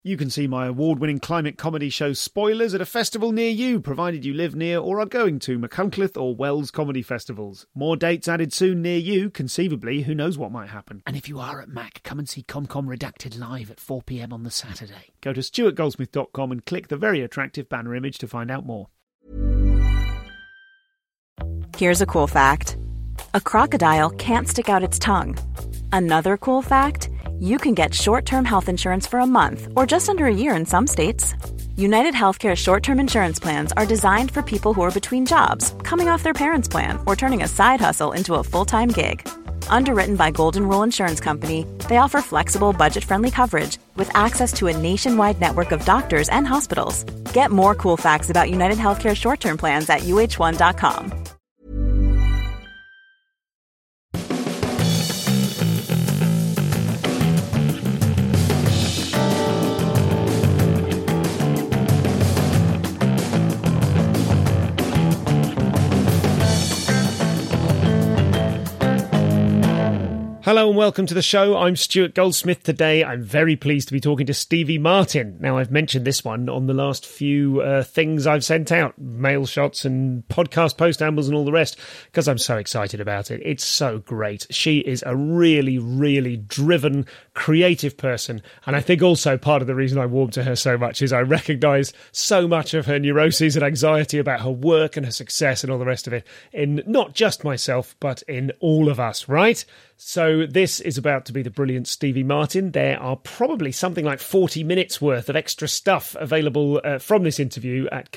You can see my award-winning climate comedy show Spoilers at a festival near you, provided you live near or are going to Machynlleth or Wells comedy festivals. More dates added soon near you. Conceivably, who knows what might happen. And if you are at Mac, come and see ComCom Redacted live at 4 p.m. on the Saturday. Go to stuartgoldsmith.com and click the very attractive banner image to find out more. Here's a cool fact. A crocodile can't stick out its tongue. Another cool fact, you can get short-term health insurance for a month or just under a year in some states. United Healthcare short-term insurance plans are designed for people who are between jobs, coming off their parents' plan, or turning a side hustle into a full-time gig. Underwritten by Golden Rule Insurance Company, they offer flexible, budget-friendly coverage with access to a nationwide network of doctors and hospitals. Get more cool facts about United Healthcare short-term plans at uh1.com. Hello and welcome to the show. I'm Stuart Goldsmith. Today I'm very pleased to be talking to Stevie Martin. Now, I've mentioned this one on the last few things I've sent out, mail shots and podcast post ambles and all the rest, because I'm so excited about it. It's so great. She is a really, really driven, creative person. And I think also part of the reason I warmed to her so much is I recognise so much of her neuroses and anxiety about her work and her success and all the rest of it in not just myself, but in all of us, right? So this is about to be the brilliant Stevie Martin. There are probably something like 40 minutes worth of extra stuff available from this interview at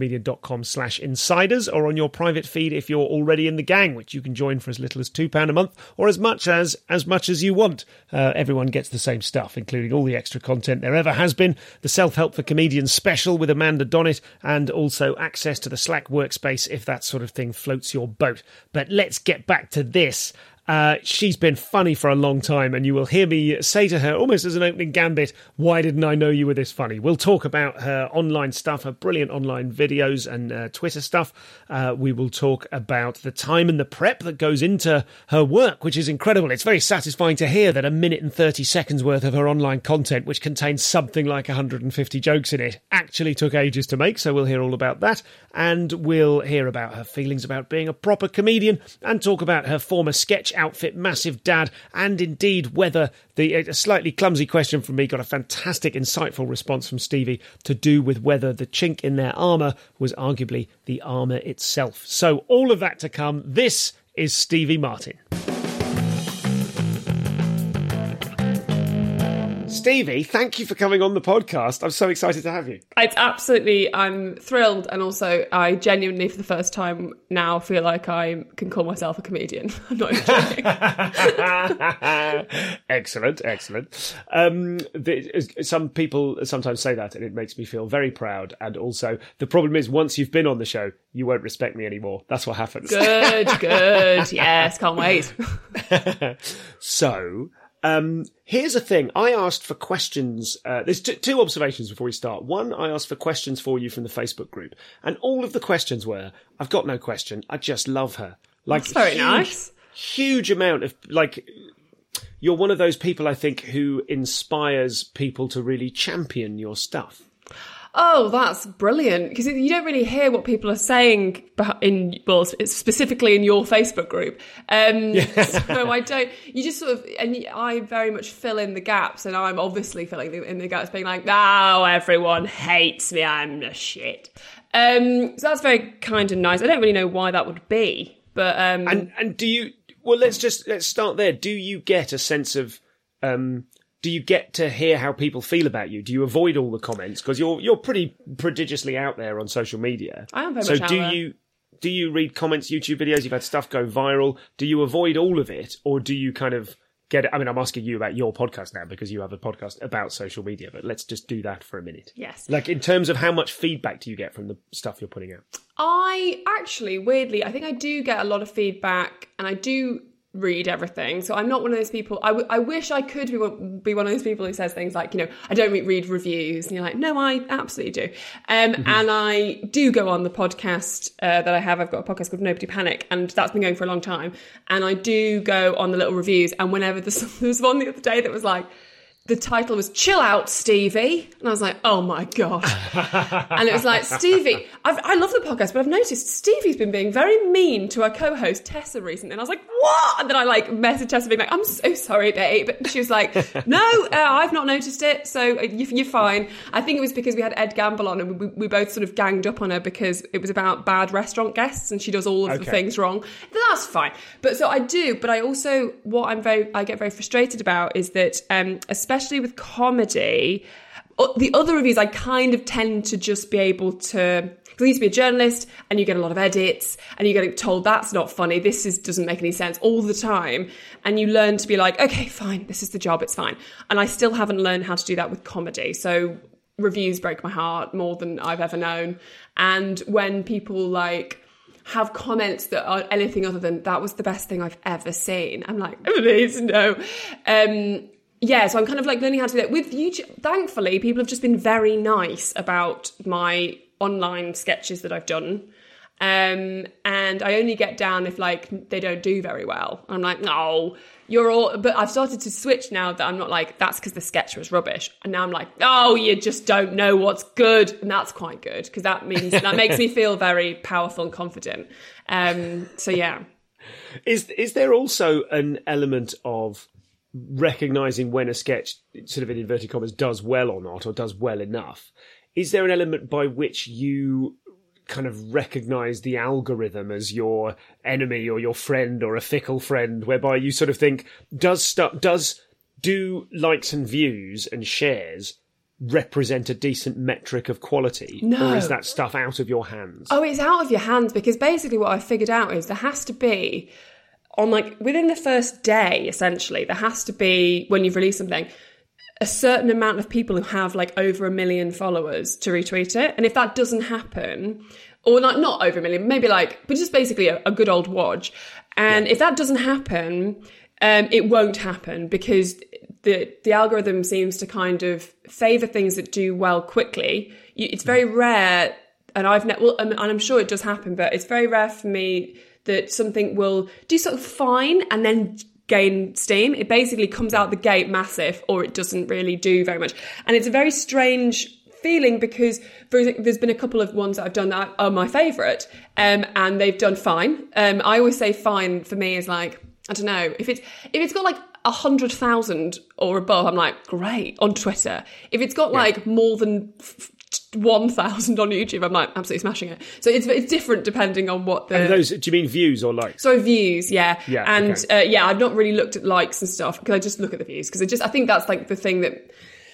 comedianscomedian.com/insiders or on your private feed if you're already in the gang, which you can join for as little as £2 a month or as much as you want. Everyone gets the same stuff, including all the extra content there ever has been, the Self-Help for Comedians special with Amanda Donnett, and also access to the Slack workspace if that sort of thing floats your boat. But let's get back to this. She's been funny for a long time, and you will hear me say to her, almost as an opening gambit, why didn't I know you were this funny? We'll talk about her online stuff, her brilliant online videos and Twitter stuff. We will talk about the time and the prep that goes into her work, which is incredible. It's very satisfying to hear that 1 minute and 30 seconds worth of her online content, which contains something like 150 jokes in it, actually took ages to make, so we'll hear all about that. And we'll hear about her feelings about being a proper comedian and talk about her former sketch outfit, Massive Dad, and indeed whether a slightly clumsy question from me got a fantastic, insightful response from Stevie to do with whether the chink in their armour was arguably the armour itself. So all of that to come. This is Stevie Martin. Stevie, thank you for coming on the podcast. I'm so excited to have you. I'm thrilled, and also I genuinely, for the first time now, feel like I can call myself a comedian. I'm not even joking. Excellent. Some people sometimes say that, and it makes me feel very proud. And also, the problem is, once you've been on the show, you won't respect me anymore. That's what happens. Good. Yes, can't wait. So... here's the thing. I asked for questions. There's two observations before we start. One, I asked for questions for you from the Facebook group, and all of the questions were, I've got no question. I just love her. Like, that's very nice. Huge amount of, like, you're one of those people, I think, who inspires people to really champion your stuff. Oh, that's brilliant. Because you don't really hear what people are saying specifically in your Facebook group. So I don't, you just sort of, and I very much fill in the gaps, and I'm obviously filling in the gaps being like, oh, everyone hates me, I'm a shit. So that's very kind and nice. I don't really know why that would be, but... And do you, well, let's start there. Do you get a sense of, do you get to hear how people feel about you? Do you avoid all the comments? Because you're pretty prodigiously out there on social media. I am very much out there. Do you read comments, YouTube videos? You've had stuff go viral. Do you avoid all of it? Or do you kind of get it? I mean, I'm asking you about your podcast now because you have a podcast about social media, but let's just do that for a minute. Yes. Like, in terms of how much feedback do you get from the stuff you're putting out? I actually, weirdly, I think I do get a lot of feedback, and I do read everything. So I'm not one of those people. I wish I could be one of those people who says things like, I don't read reviews, and you're like, no, I absolutely do. And I do go on the podcast that I have. I've got a podcast called Nobody Panic, and that's been going for a long time. And I do go on the little reviews. And whenever there was one the other day that was like, the title was Chill Out, Stevie. And I was like, oh my God. And it was like, Stevie, I love the podcast, but I've noticed Stevie's been being very mean to our co-host Tessa recently. And I was like, what? And then I messaged Tessa being like, I'm so sorry, babe. But she was like, no, I've not noticed it. So you're fine. I think it was because we had Ed Gamble on and we both sort of ganged up on her because it was about bad restaurant guests and she does all of the things wrong. That's fine. But so I do, but I also, I get very frustrated about is that, especially with comedy, the other reviews I kind of tend to just be able to, because I used to be a journalist and you get a lot of edits and you get told that's not funny, doesn't make any sense all the time, and you learn to be like, okay, fine, this is the job, it's fine. And I still haven't learned how to do that with comedy, so reviews break my heart more than I've ever known. And when people have comments that are anything other than that was the best thing I've ever seen, I'm like, please no. Yeah, so I'm kind of learning how to do that. With YouTube, thankfully, people have just been very nice about my online sketches that I've done. And I only get down if they don't do very well. I'm like, no, you're all, but I've started to switch now that I'm not like, that's because the sketch was rubbish. And now I'm like, oh, you just don't know what's good. And that's quite good because that makes me feel very powerful and confident. So yeah. Is there also an element of recognizing when a sketch, sort of in inverted commas, does well or not, or does well enough? Is there an element by which you kind of recognize the algorithm as your enemy or your friend or a fickle friend, whereby you sort of think, do likes and views and shares represent a decent metric of quality? No. Or is that stuff out of your hands? Oh, it's out of your hands, because basically what I figured out is there has to be, on within the first day, essentially, there has to be, when you've released something, a certain amount of people who have over 1 million followers to retweet it. And if that doesn't happen, or not over 1 million, maybe but just basically a good old watch. And if that doesn't happen, it won't happen, because the algorithm seems to kind of favour things that do well quickly. It's very rare, and and I'm sure it does happen, but it's very rare for me that something will do sort of fine and then gain steam. It basically comes out the gate massive, or it doesn't really do very much. And it's a very strange feeling, because there's been a couple of ones that I've done that are my favourite, and they've done fine. I always say fine for me is I don't know, if it's got 100,000 or above, I'm like, great, on Twitter. If it's got more than 1,000 on YouTube, I'm absolutely smashing it. So it's different depending on what the... And those, do you mean views or likes? So views, yeah. And okay. I've not really looked at likes and stuff, because I just look at the views, because I think that's the thing that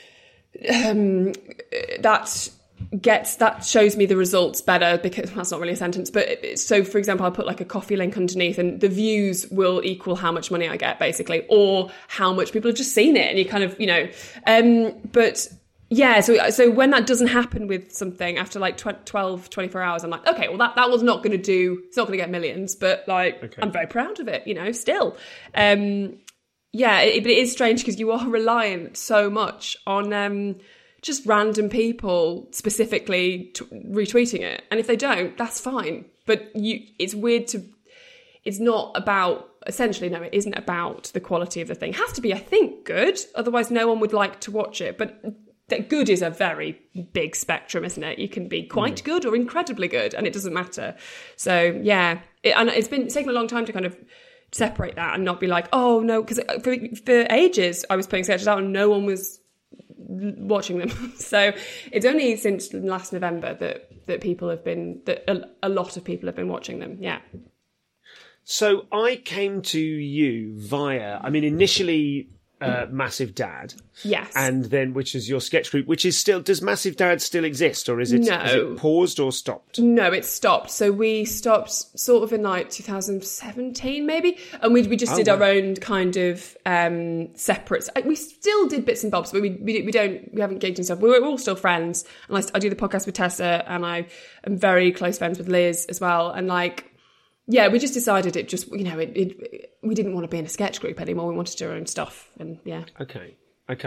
that shows me the results better, because that's not really a sentence, but so for example, I'll put a coffee link underneath, and the views will equal how much money I get, basically, or how much people have just seen it, and you kind of, but yeah, so when that doesn't happen with something after 12, 24 hours, I'm like, okay, well that was not going to it's not going to get millions, but I'm very proud of it, still. Yeah, but it is strange, because you are reliant so much on just random people specifically retweeting it. And if they don't, that's fine. But it's weird it's not about, essentially, no, it isn't about the quality of the thing. It has to be, I think, good. Otherwise, no one would like to watch it. But that good is a very big spectrum, isn't it? You can be quite good or incredibly good, and it doesn't matter. So, yeah. It's taken a long time to kind of separate that and not be like, oh, no, because for ages I was putting sketches out and no one was watching them. So it's only since last November that people have been, that a lot of people have been watching them. Yeah. So I came to you via, initially Massive Dad. Yes. And then, which is your sketch group, which is still, does Massive Dad still exist, or is it paused or stopped? No, it's stopped. So we stopped sort of in 2017 maybe, and we just did our own kind of separate. We still did bits and bobs, but we haven't gigged and stuff. We're all still friends, and I do the podcast with Tessa, and I am very close friends with Liz as well, and yeah, we just decided it just, we didn't want to be in a sketch group anymore. We wanted to do our own stuff, and yeah. Okay.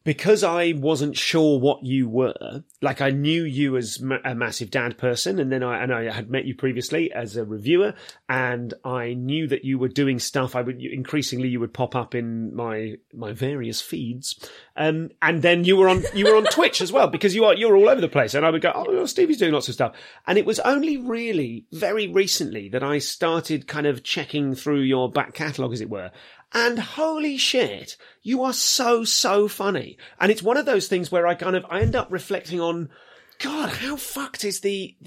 because I wasn't sure what you were, like I knew you as a massive dad person, and then I had met you previously as a reviewer, and I knew that you were doing stuff. Increasingly you would pop up in my various feeds, and then you were on Twitch as well, because you're all over the place, and I would go, oh, Stevie's doing lots of stuff, and it was only really very recently that I started kind of checking through your back catalogue, as it were. And holy shit, you are so, so funny. And it's one of those things where I end up reflecting on, God, how fucked is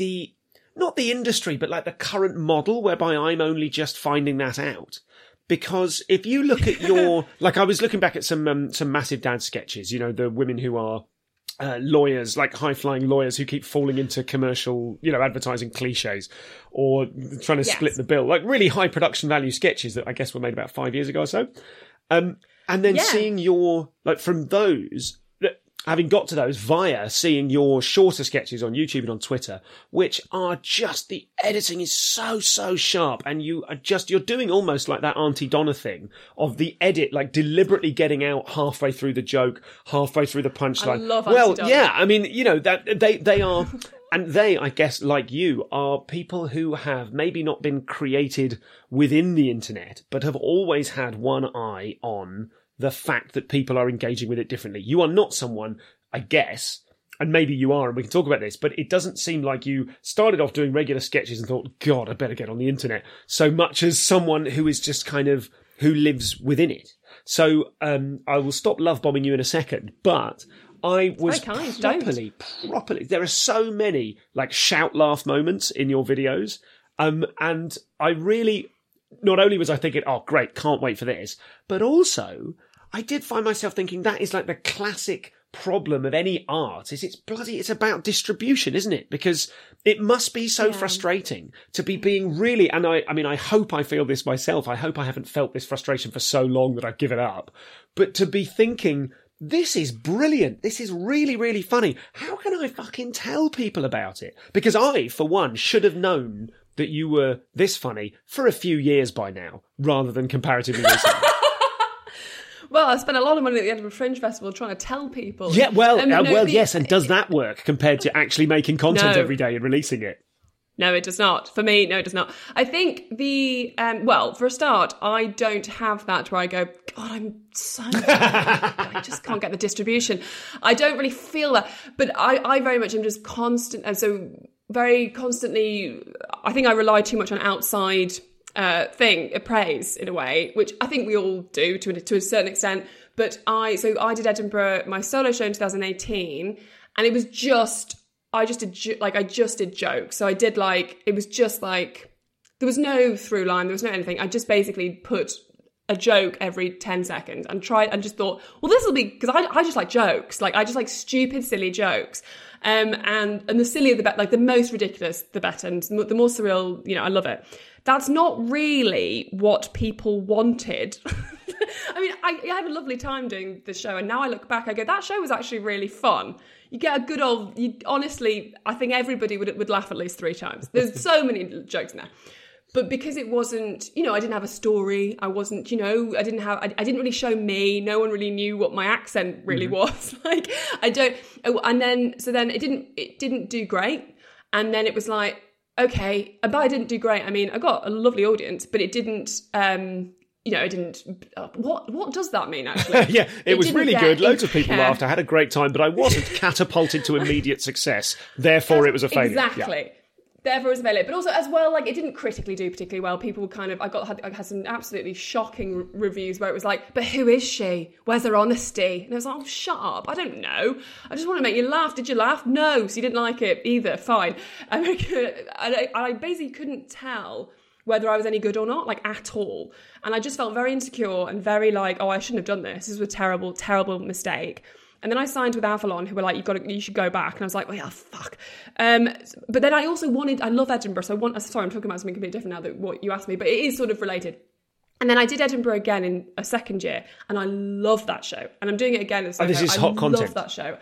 not the industry, but like the current model whereby I'm only just finding that out. Because if you look at like I was looking back at some Massive Dad sketches, the women who are lawyers, like high-flying lawyers who keep falling into commercial, advertising cliches, or trying to split the bill, like really high production value sketches that I guess were made about 5 years ago or so. And then seeing from those, having got to those via seeing your shorter sketches on YouTube and on Twitter, which are just, the editing is so, so sharp, and you're doing almost like that Auntie Donna thing of the edit, like deliberately getting out halfway through the joke, halfway through the punchline. I love Auntie Donna. Yeah, I mean, that they are, and they, I guess, like you, are people who have maybe not been created within the internet, but have always had one eye on the fact that people are engaging with it differently. You are not someone, I guess, and maybe you are, and we can talk about this, but it doesn't seem like you started off doing regular sketches and thought, God, I better get on the internet, so much as someone who is just kind of, who lives within it. So I will stop love bombing you in a second, but I was properly, there are so many like shout laugh moments in your videos, and I really, not only was I thinking, oh great, can't wait for this, but also I did find myself thinking that is like the classic problem of any art, is it's about distribution, isn't it? Because it must be so frustrating to be being really, and I mean, I hope I feel this myself. I hope I haven't felt this frustration for so long that I've given up. But to be thinking, this is brilliant. This is really, really funny. How can I fucking tell people about it? Because I, for one, should have known that you were this funny for a few years by now, rather than comparatively recently. Well, I spent a lot of money at the Edinburgh Fringe Festival trying to tell people. Yeah, yes, and does that work compared to actually making content every day and releasing it? No, it does not. For me, no, it does not. I think for a start, I don't have that where I go, God, I'm so I just can't get the distribution. I don't really feel that. But I very much am just constant, and so very constantly, I think I rely too much on outside praise in a way, which I think we all do to a certain extent. But I did Edinburgh, my solo show in 2018, and it was just, I just did jokes. So I did it was just like, there was no through line, there was no anything. I just basically put a joke every 10 seconds and just thought, well, this will be, because I just like jokes. Like, I just like stupid, silly jokes. And the sillier the better, like the most ridiculous, the better. And the more surreal, I love it. That's not really what people wanted. I mean, I had a lovely time doing the show, and now I look back, I go, that show was actually really fun. You get a good honestly, I think everybody would laugh at least 3 times. There's so many jokes in there. But because it wasn't, I didn't have a story. I wasn't, I didn't really show me. No one really knew what my accent really was. Like, and then it didn't do great. And then it was like, okay, but I didn't do great. I mean, I got a lovely audience, but it didn't, it didn't, what does that mean, actually? Yeah, it was really good. Loads of people laughed. I had a great time, but I wasn't catapulted to immediate success. Therefore, it was a failure. Exactly. Yeah. Therefore, it was a failure. But also, as well, like, it didn't critically do particularly well. People were kind of, I had some absolutely shocking reviews where it was like, but who is she? Where's her honesty? And I was like, oh, shut up. I don't know. I just want to make you laugh. Did you laugh? No. So you didn't like it either. Fine. I basically couldn't tell whether I was any good or not, like, at all. And I just felt very insecure and very like, oh, I shouldn't have done this. This was a terrible, terrible mistake. And then I signed with Avalon, who were like, you should go back. And I was like, oh yeah, fuck. But then I also I love Edinburgh. So sorry, I'm talking about something completely different now than what you asked me, but it is sort of related. And then I did Edinburgh again in a second year, and I love that show. And I'm doing it again. This is hot content. I love that show.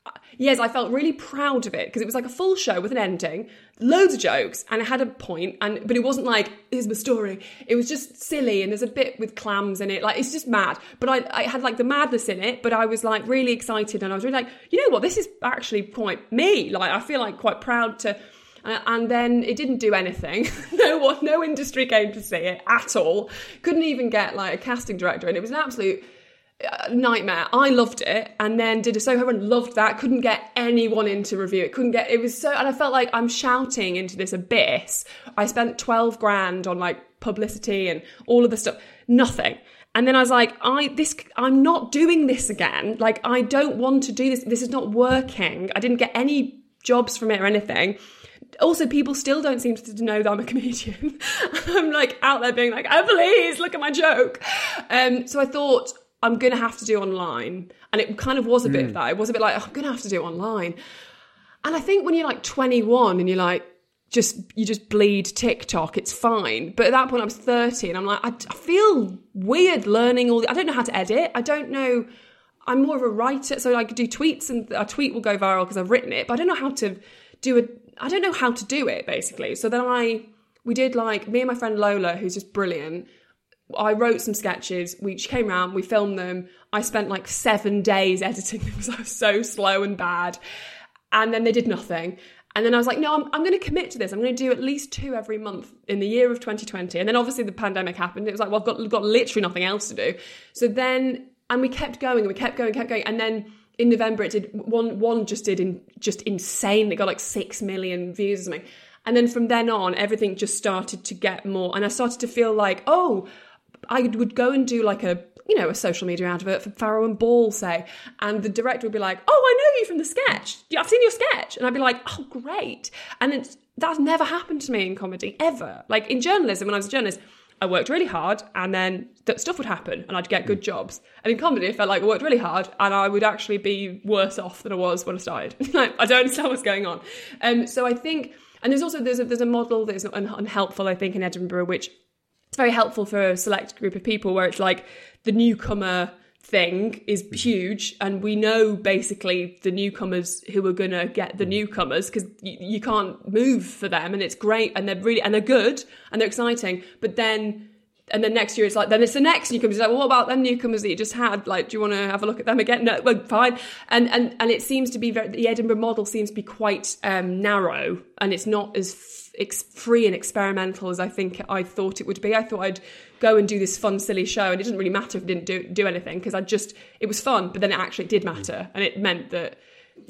yes, I felt really proud of it because it was like a full show with an ending, loads of jokes, and it had a point. But it wasn't like, here's my story. It was just silly, and there's a bit with clams in it. Like, it's just mad. But I had like the madness in it, but I was like really excited, and I was really like, you know what, this is actually quite me. Like, I feel like quite proud to. And then it didn't do anything. No industry came to see it at all. Couldn't even get like a casting director, and it was an absolute nightmare. I loved it, and then did a Soho run, loved that. Couldn't get anyone in to review it. It was so, and I felt like I'm shouting into this abyss. I spent 12 grand on like publicity and all of the stuff. Nothing. And then I was like, I'm not doing this again. Like, I don't want to do this. This is not working. I didn't get any jobs from it or anything. Also, people still don't seem to know that I'm a comedian. I'm like out there being like, oh, please, look at my joke. So I thought, I'm going to have to do online. And it kind of was a bit of that. It was a bit like, oh, I'm going to have to do it online. And I think when you're like 21 and you're like, you just bleed TikTok, it's fine. But at that point I was 30 and I'm like, I feel weird learning I don't know how to edit. I don't know. I'm more of a writer. So I could do tweets and a tweet will go viral because I've written it, but I don't know how to do it. I don't know how to do it, basically. So then we did like, me and my friend Lola, who's just brilliant, I wrote some sketches, she came around, we filmed them. I spent like 7 days editing them because I was so slow and bad. And then they did nothing. And then I was like, no, I'm going to commit to this. I'm going to do at least 2 every month in the year of 2020. And then obviously the pandemic happened. It was like, well, I've got literally nothing else to do. So then, and we kept going and we kept going. And then in November, it did one just insane. It got like 6 million views or something. And then from then on, everything just started to get more. And I started to feel like, oh, I would go and do like a social media advert for Farrow and Ball, say. And the director would be like, oh, I know you from the sketch. I've seen your sketch. And I'd be like, oh, great. And that's never happened to me in comedy, ever. Like in journalism, when I was a journalist, I worked really hard and then stuff would happen and I'd get good jobs. And in comedy, I felt like I worked really hard and I would actually be worse off than I was when I started. Like, I don't understand what's going on. So I think, and there's a model that is unhelpful, I think, in Edinburgh, which it's very helpful for a select group of people where it's like the newcomer thing is huge and we know basically the newcomers who are going to get the newcomers because you can't move for them and it's great and they're good and they're exciting, but then next year it's like, then it's the next newcomers. It's like, well, what about them newcomers that you just had? Like, do you want to have a look at them again? No, well, fine. And it seems to be the Edinburgh model seems to be quite narrow and it's not as free and experimental as I thought it would be. I thought I'd go and do this fun, silly show and it didn't really matter if it didn't do anything because it was fun, but then it actually did matter and it meant that,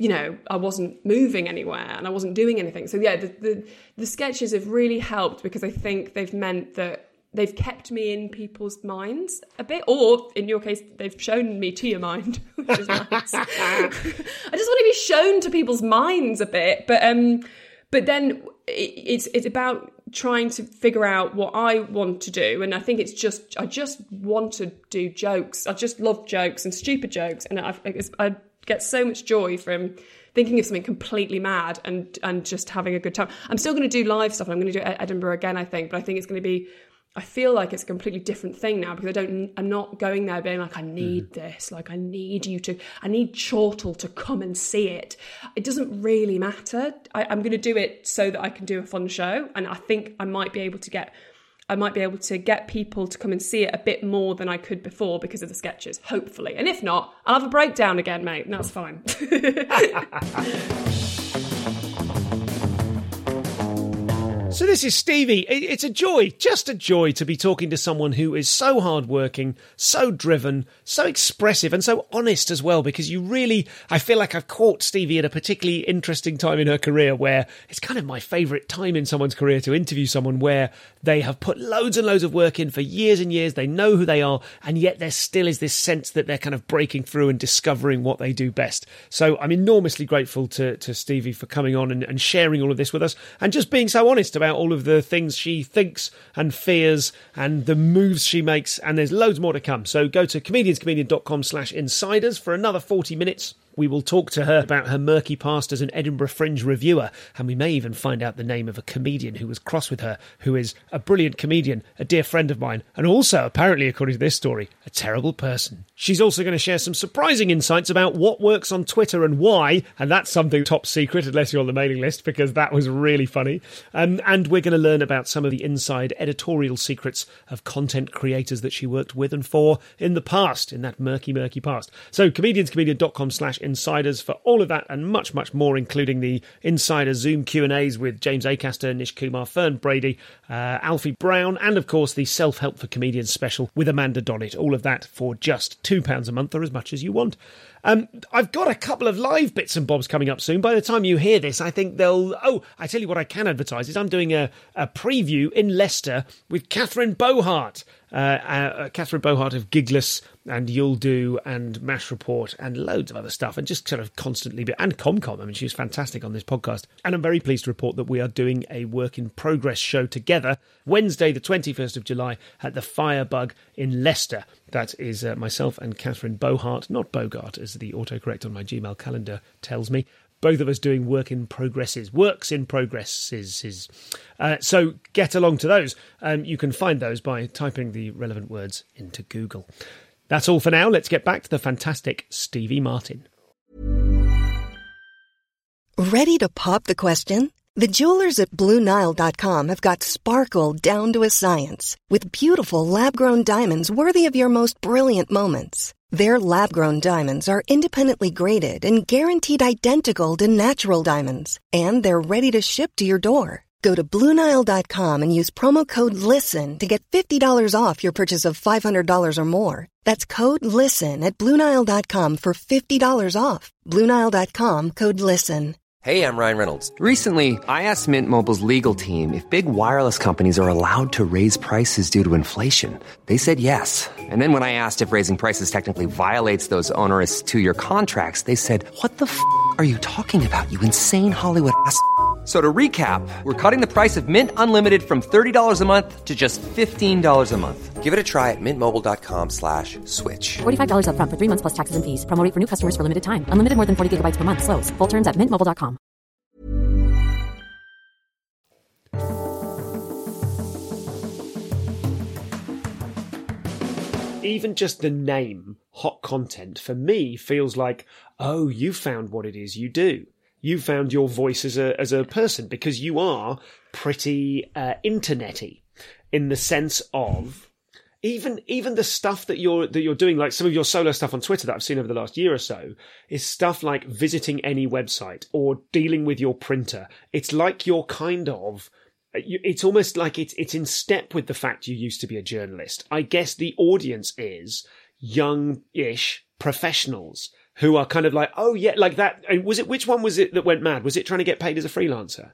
I wasn't moving anywhere and I wasn't doing anything. So yeah, the sketches have really helped because I think they've meant that they've kept me in people's minds a bit, or in your case, they've shown me to your mind, which is nice. I just want to be shown to people's minds a bit, but then it's about trying to figure out what I want to do, and I think I just want to do jokes. I just love jokes and stupid jokes, and I get so much joy from thinking of something completely mad and just having a good time. I'm still going to do live stuff. And I'm going to do Edinburgh again, I think, but I think it's going to be. I feel like it's a completely different thing now because I'm not going there being like, I need this, like I need Chortle to come and see it. It doesn't really matter. I'm going to do it so that I can do a fun show. And I think I might be able to get people to come and see it a bit more than I could before because of the sketches, hopefully. And if not, I'll have a breakdown again, mate, and that's fine. So this is Stevie. It's a joy, just a joy to be talking to someone who is so hardworking, so driven, so expressive and so honest as well, because I feel like I've caught Stevie at a particularly interesting time in her career where it's kind of my favourite time in someone's career to interview someone where they have put loads and loads of work in for years and years, they know who they are, and yet there still is this sense that they're kind of breaking through and discovering what they do best. So I'm enormously grateful to Stevie for coming on and sharing all of this with us and just being so honest about all of the things she thinks and fears and the moves she makes, and there's loads more to come. So go to comedianscomedian.com/insiders for another 40 minutes We will talk to her about her murky past as an Edinburgh Fringe reviewer, and we may even find out the name of a comedian who was cross with her, who is a brilliant comedian, a dear friend of mine, and also, apparently, according to this story, a terrible person. She's also going to share some surprising insights about what works on Twitter and why, and that's something top secret unless you're on the mailing list, because that was really funny. And we're going to learn about some of the inside editorial secrets of content creators that she worked with and for in the past, in that murky, murky past. So comedianscomedian.com/insiders for all of that and much, much more, including the insider Zoom Q&As with James Acaster, Nish Kumar, Fern Brady, Alfie Brown, and of course the Self-Help for Comedians special with Amanda Donnett. All of that for just £2 a month or as much as you want. I've got a couple of live bits and bobs coming up soon. By the time you hear this, I think they'll... Oh, I tell you what I can advertise is I'm doing a preview in Leicester with Catherine Bohart. Catherine Bohart of Gigless and You'll Do and MASH Report and loads of other stuff, and just sort of constantly... And ComCom, I mean, she was fantastic on this podcast. And I'm very pleased to report that we are doing a work-in-progress show together Wednesday, the 21st of July, at the Firebug in Leicester. That is myself and Catherine Bohart, not Bogart, as the autocorrect on my Gmail calendar tells me. Both of us doing works in progresses. So get along to those. You can find those by typing the relevant words into Google. That's all for now. Let's get back to the fantastic Stevie Martin. Ready to pop the question? The jewelers at BlueNile.com have got sparkle down to a science with beautiful lab-grown diamonds worthy of your most brilliant moments. Their lab-grown diamonds are independently graded and guaranteed identical to natural diamonds, and they're ready to ship to your door. Go to BlueNile.com and use promo code LISTEN to get $50 off your purchase of $500 or more. That's code LISTEN at BlueNile.com for $50 off. BlueNile.com, code LISTEN. Hey, I'm Ryan Reynolds. Recently, I asked Mint Mobile's legal team if big wireless companies are allowed to raise prices due to inflation. They said yes. And then when I asked if raising prices technically violates those onerous 2-year contracts, they said, "What the f*** are you talking about, you insane Hollywood ass?" So to recap, we're cutting the price of Mint Unlimited from $30 a month to just $15 a month. Give it a try at mintmobile.com/switch. $45 up front for 3 months plus taxes and fees. Promo rate for new customers for limited time. Unlimited more than 40 gigabytes per month. Slows full terms at mintmobile.com. Even just the name, Hot Content, for me feels like, oh, you found what it is you do. You found your voice as a person, because you are pretty internety in the sense of even the stuff that you're doing, like some of your solo stuff on Twitter that I've seen over the last year or so, is stuff like visiting any website or dealing with your printer. It's like you're kind of... It's almost like it's in step with the fact you used to be a journalist. I guess the audience is young-ish professionals who are kind of like, oh yeah, like that. Which one was it that went mad? Was it trying to get paid as a freelancer?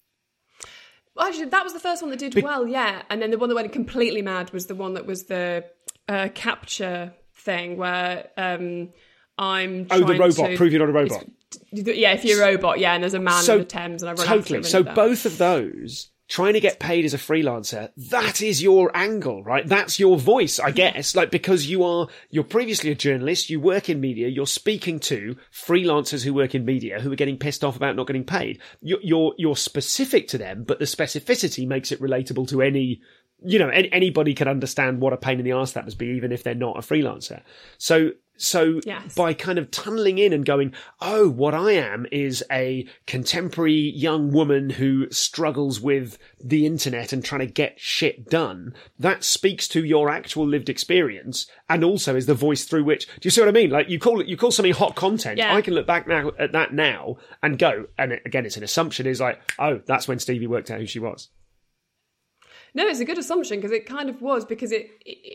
Well, actually, that was the first one that did well, yeah. And then the one that went completely mad was the one that was the capture thing where I'm trying the robot, prove you're not a robot. Yeah, if you're a robot, yeah, and there's a man in the Thames and I run totally. So both of those... Trying to get paid as a freelancer, that is your angle, right? That's your voice, I guess. Like, because you're previously a journalist, you work in media, you're speaking to freelancers who work in media who are getting pissed off about not getting paid. You're specific to them, but the specificity makes it relatable to any, anybody can understand what a pain in the arse that must be, even if they're not a freelancer. So yes. By kind of tunneling in and going, oh, what I am is a contemporary young woman who struggles with the internet and trying to get shit done, that speaks to your actual lived experience and also is the voice through which, do you see what I mean? Like you call something hot content. Yeah. I can look back now at that now and go, and again, it's an assumption, is like, oh, that's when Stevie worked out who she was. No, it's a good assumption because it kind of was, because the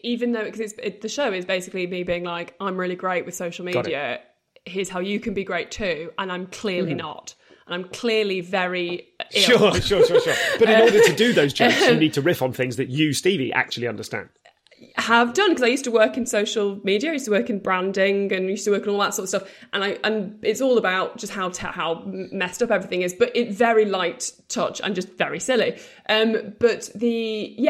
show is basically me being like, I'm really great with social media. Here's how you can be great too. And I'm clearly not. And I'm clearly very ill. Sure. But in order to do those jokes, you need to riff on things that you, Stevie, actually understand. Have done, because I used to work in social media, I used to work in branding and used to work in all that sort of stuff, and it's all about just how messed up everything is, but it's very light touch and just very silly. But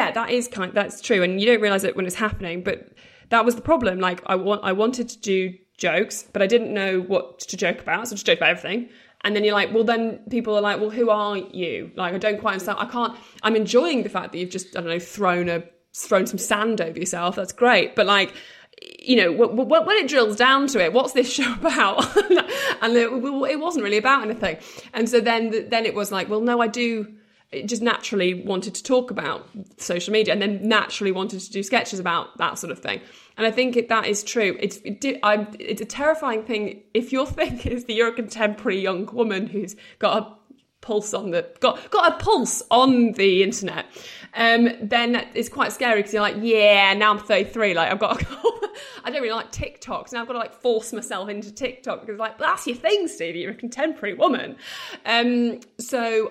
that's true, and you don't realise it when it's happening. But that was the problem. Like I wanted to do jokes, but I didn't know what to joke about, so I just joked about everything. And then you're like, well, then people are like, well, who are you? Like, I don't quite understand. I'm enjoying the fact that you've just, I don't know, thrown some sand over yourself. That's great. But like, you know, when it drills down to it, what's this show about? And it wasn't really about anything. And so then it was like, well, no, it just naturally wanted to talk about social media, and then naturally wanted to do sketches about that sort of thing. And I think that is true. It's a terrifying thing if your thing is that you're a contemporary young woman who's got a pulse on the internet. Then it's quite scary because you're like, yeah, now I'm 33. Like I don't really like TikTok, so now I've got to like force myself into TikTok because like, that's your thing, Stevie. You're a contemporary woman. So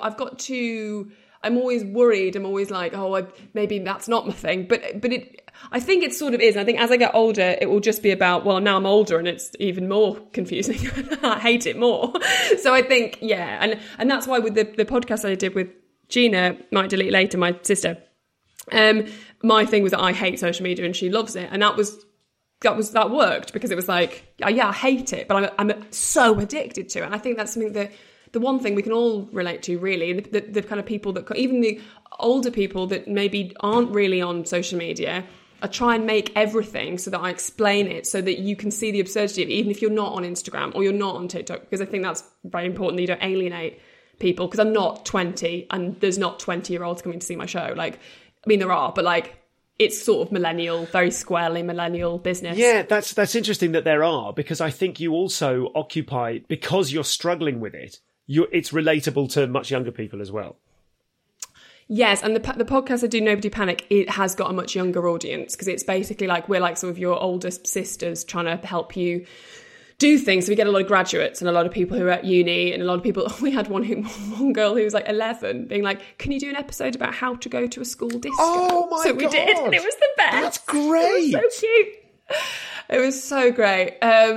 I'm always worried. I'm always like, maybe that's not my thing. But I think it sort of is. And I think as I get older, it will just be about, well, now I'm older and it's even more confusing. I hate it more. So I think, yeah. And that's why with the podcast I did with Gina, Might Delete Later, my sister, my thing was that I hate social media and she loves it. And that worked because it was like, yeah, I hate it, but I'm so addicted to it. And I think that's something that the one thing we can all relate to, really, the kind of people that, even the older people that maybe aren't really on social media, I try and make everything so that I explain it so that you can see the absurdity of it, even if you're not on Instagram or you're not on TikTok, because I think that's very important that you don't alienate people, because I'm not 20 and there's not 20-year-olds coming to see my show. Like, I mean, there are, but like, it's sort of millennial, very squarely millennial business. Yeah, that's interesting that there are, because I think you also occupy, because you're struggling with it, it's relatable to much younger people as well. Yes, and the podcast I do, Nobody Panic, it has got a much younger audience because it's basically like we're like some of your oldest sisters trying to help you do things. So we get a lot of graduates and a lot of people who are at uni, and a lot of people. We had one girl who was like 11 being like, "Can you do an episode about how to go to a school disco?" Oh my God! So we did, and it was the best. That's great. It was so cute. It was so great.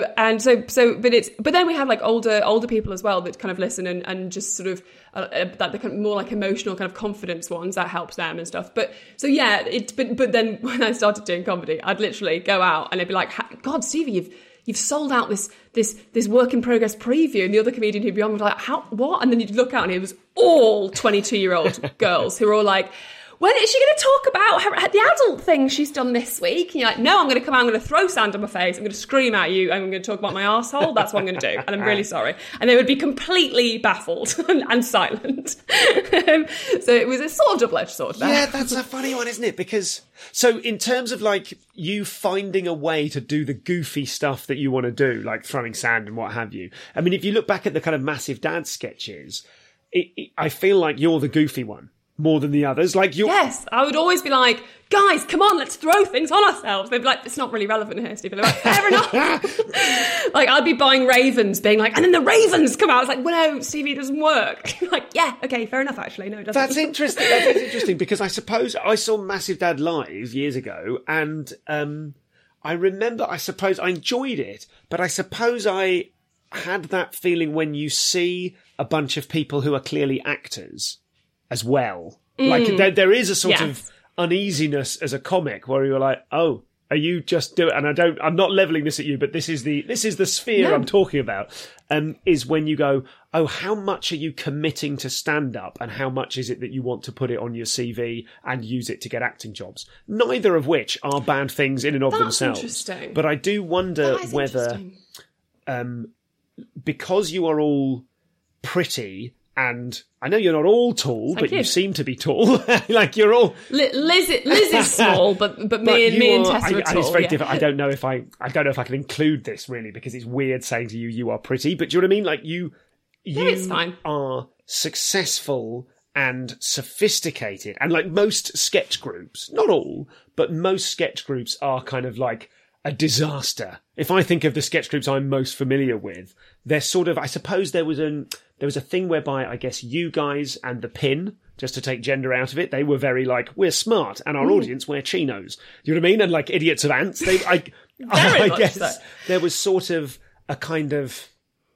But then we have like older people as well that kind of listen and just sort of that the kind of more like emotional kind of confidence ones that helps them and stuff. But so yeah, but then when I started doing comedy, I'd literally go out and I'd be like, God, Stevie, you've sold out this work in progress preview, and the other comedian who'd be on was like, what? And then you'd look out and it was all 22-year-old girls who were all like, when is she going to talk about the adult thing she's done this week? And you're like, no, I'm going to throw sand on my face, I'm going to scream at you, and I'm going to talk about my arsehole. That's what I'm going to do, and I'm really sorry. And they would be completely baffled and silent. So it was a sort of double-edged sword there. Yeah, that's a funny one, isn't it? Because, so in terms of like you finding a way to do the goofy stuff that you want to do, like throwing sand and what have you, I mean, if you look back at the kind of Massive Dad sketches, I feel like you're the goofy one more than the others. Like you're... Yes, I would always be like, guys, come on, let's throw things on ourselves. They'd be like, it's not really relevant here, Steve. They're like, fair enough. Like, I'd be buying ravens, being like, and then the ravens come out. It's like, well, no, Stevie, it doesn't work. Like, yeah, okay, fair enough, actually. No, it doesn't. That's interesting. That is interesting, because I suppose I saw Massive Dad live years ago, and I remember, I suppose I enjoyed it, but I suppose I had that feeling when you see a bunch of people who are clearly actors as well. Like there is a sort of uneasiness as a comic where you're like, oh, are you just doing? And I'm not leveling this at you, but this is the sphere I'm talking about. Is when you go, oh, how much are you committing to stand up, and how much is it that you want to put it on your CV and use it to get acting jobs? Neither of which are bad things in and of themselves. Interesting. But I do wonder whether, because you are all pretty. And I know you're not all tall, but you seem to be tall. Like you're all Liz is small, but me and Tessa are tall. It's very different. I don't know if I can include this really, because it's weird saying to you are pretty. But do you know what I mean? Like you it's fine. Are successful and sophisticated, and like most sketch groups, not all, but most sketch groups are kind of like a disaster. If I think of the sketch groups I'm most familiar with, they're sort of, I suppose there was a thing whereby I guess you guys and the Pin, just to take gender out of it, they were very like, we're smart and our audience wear chinos. You know what I mean? And like Idiots of Ants, I guess so. There was sort of a kind of,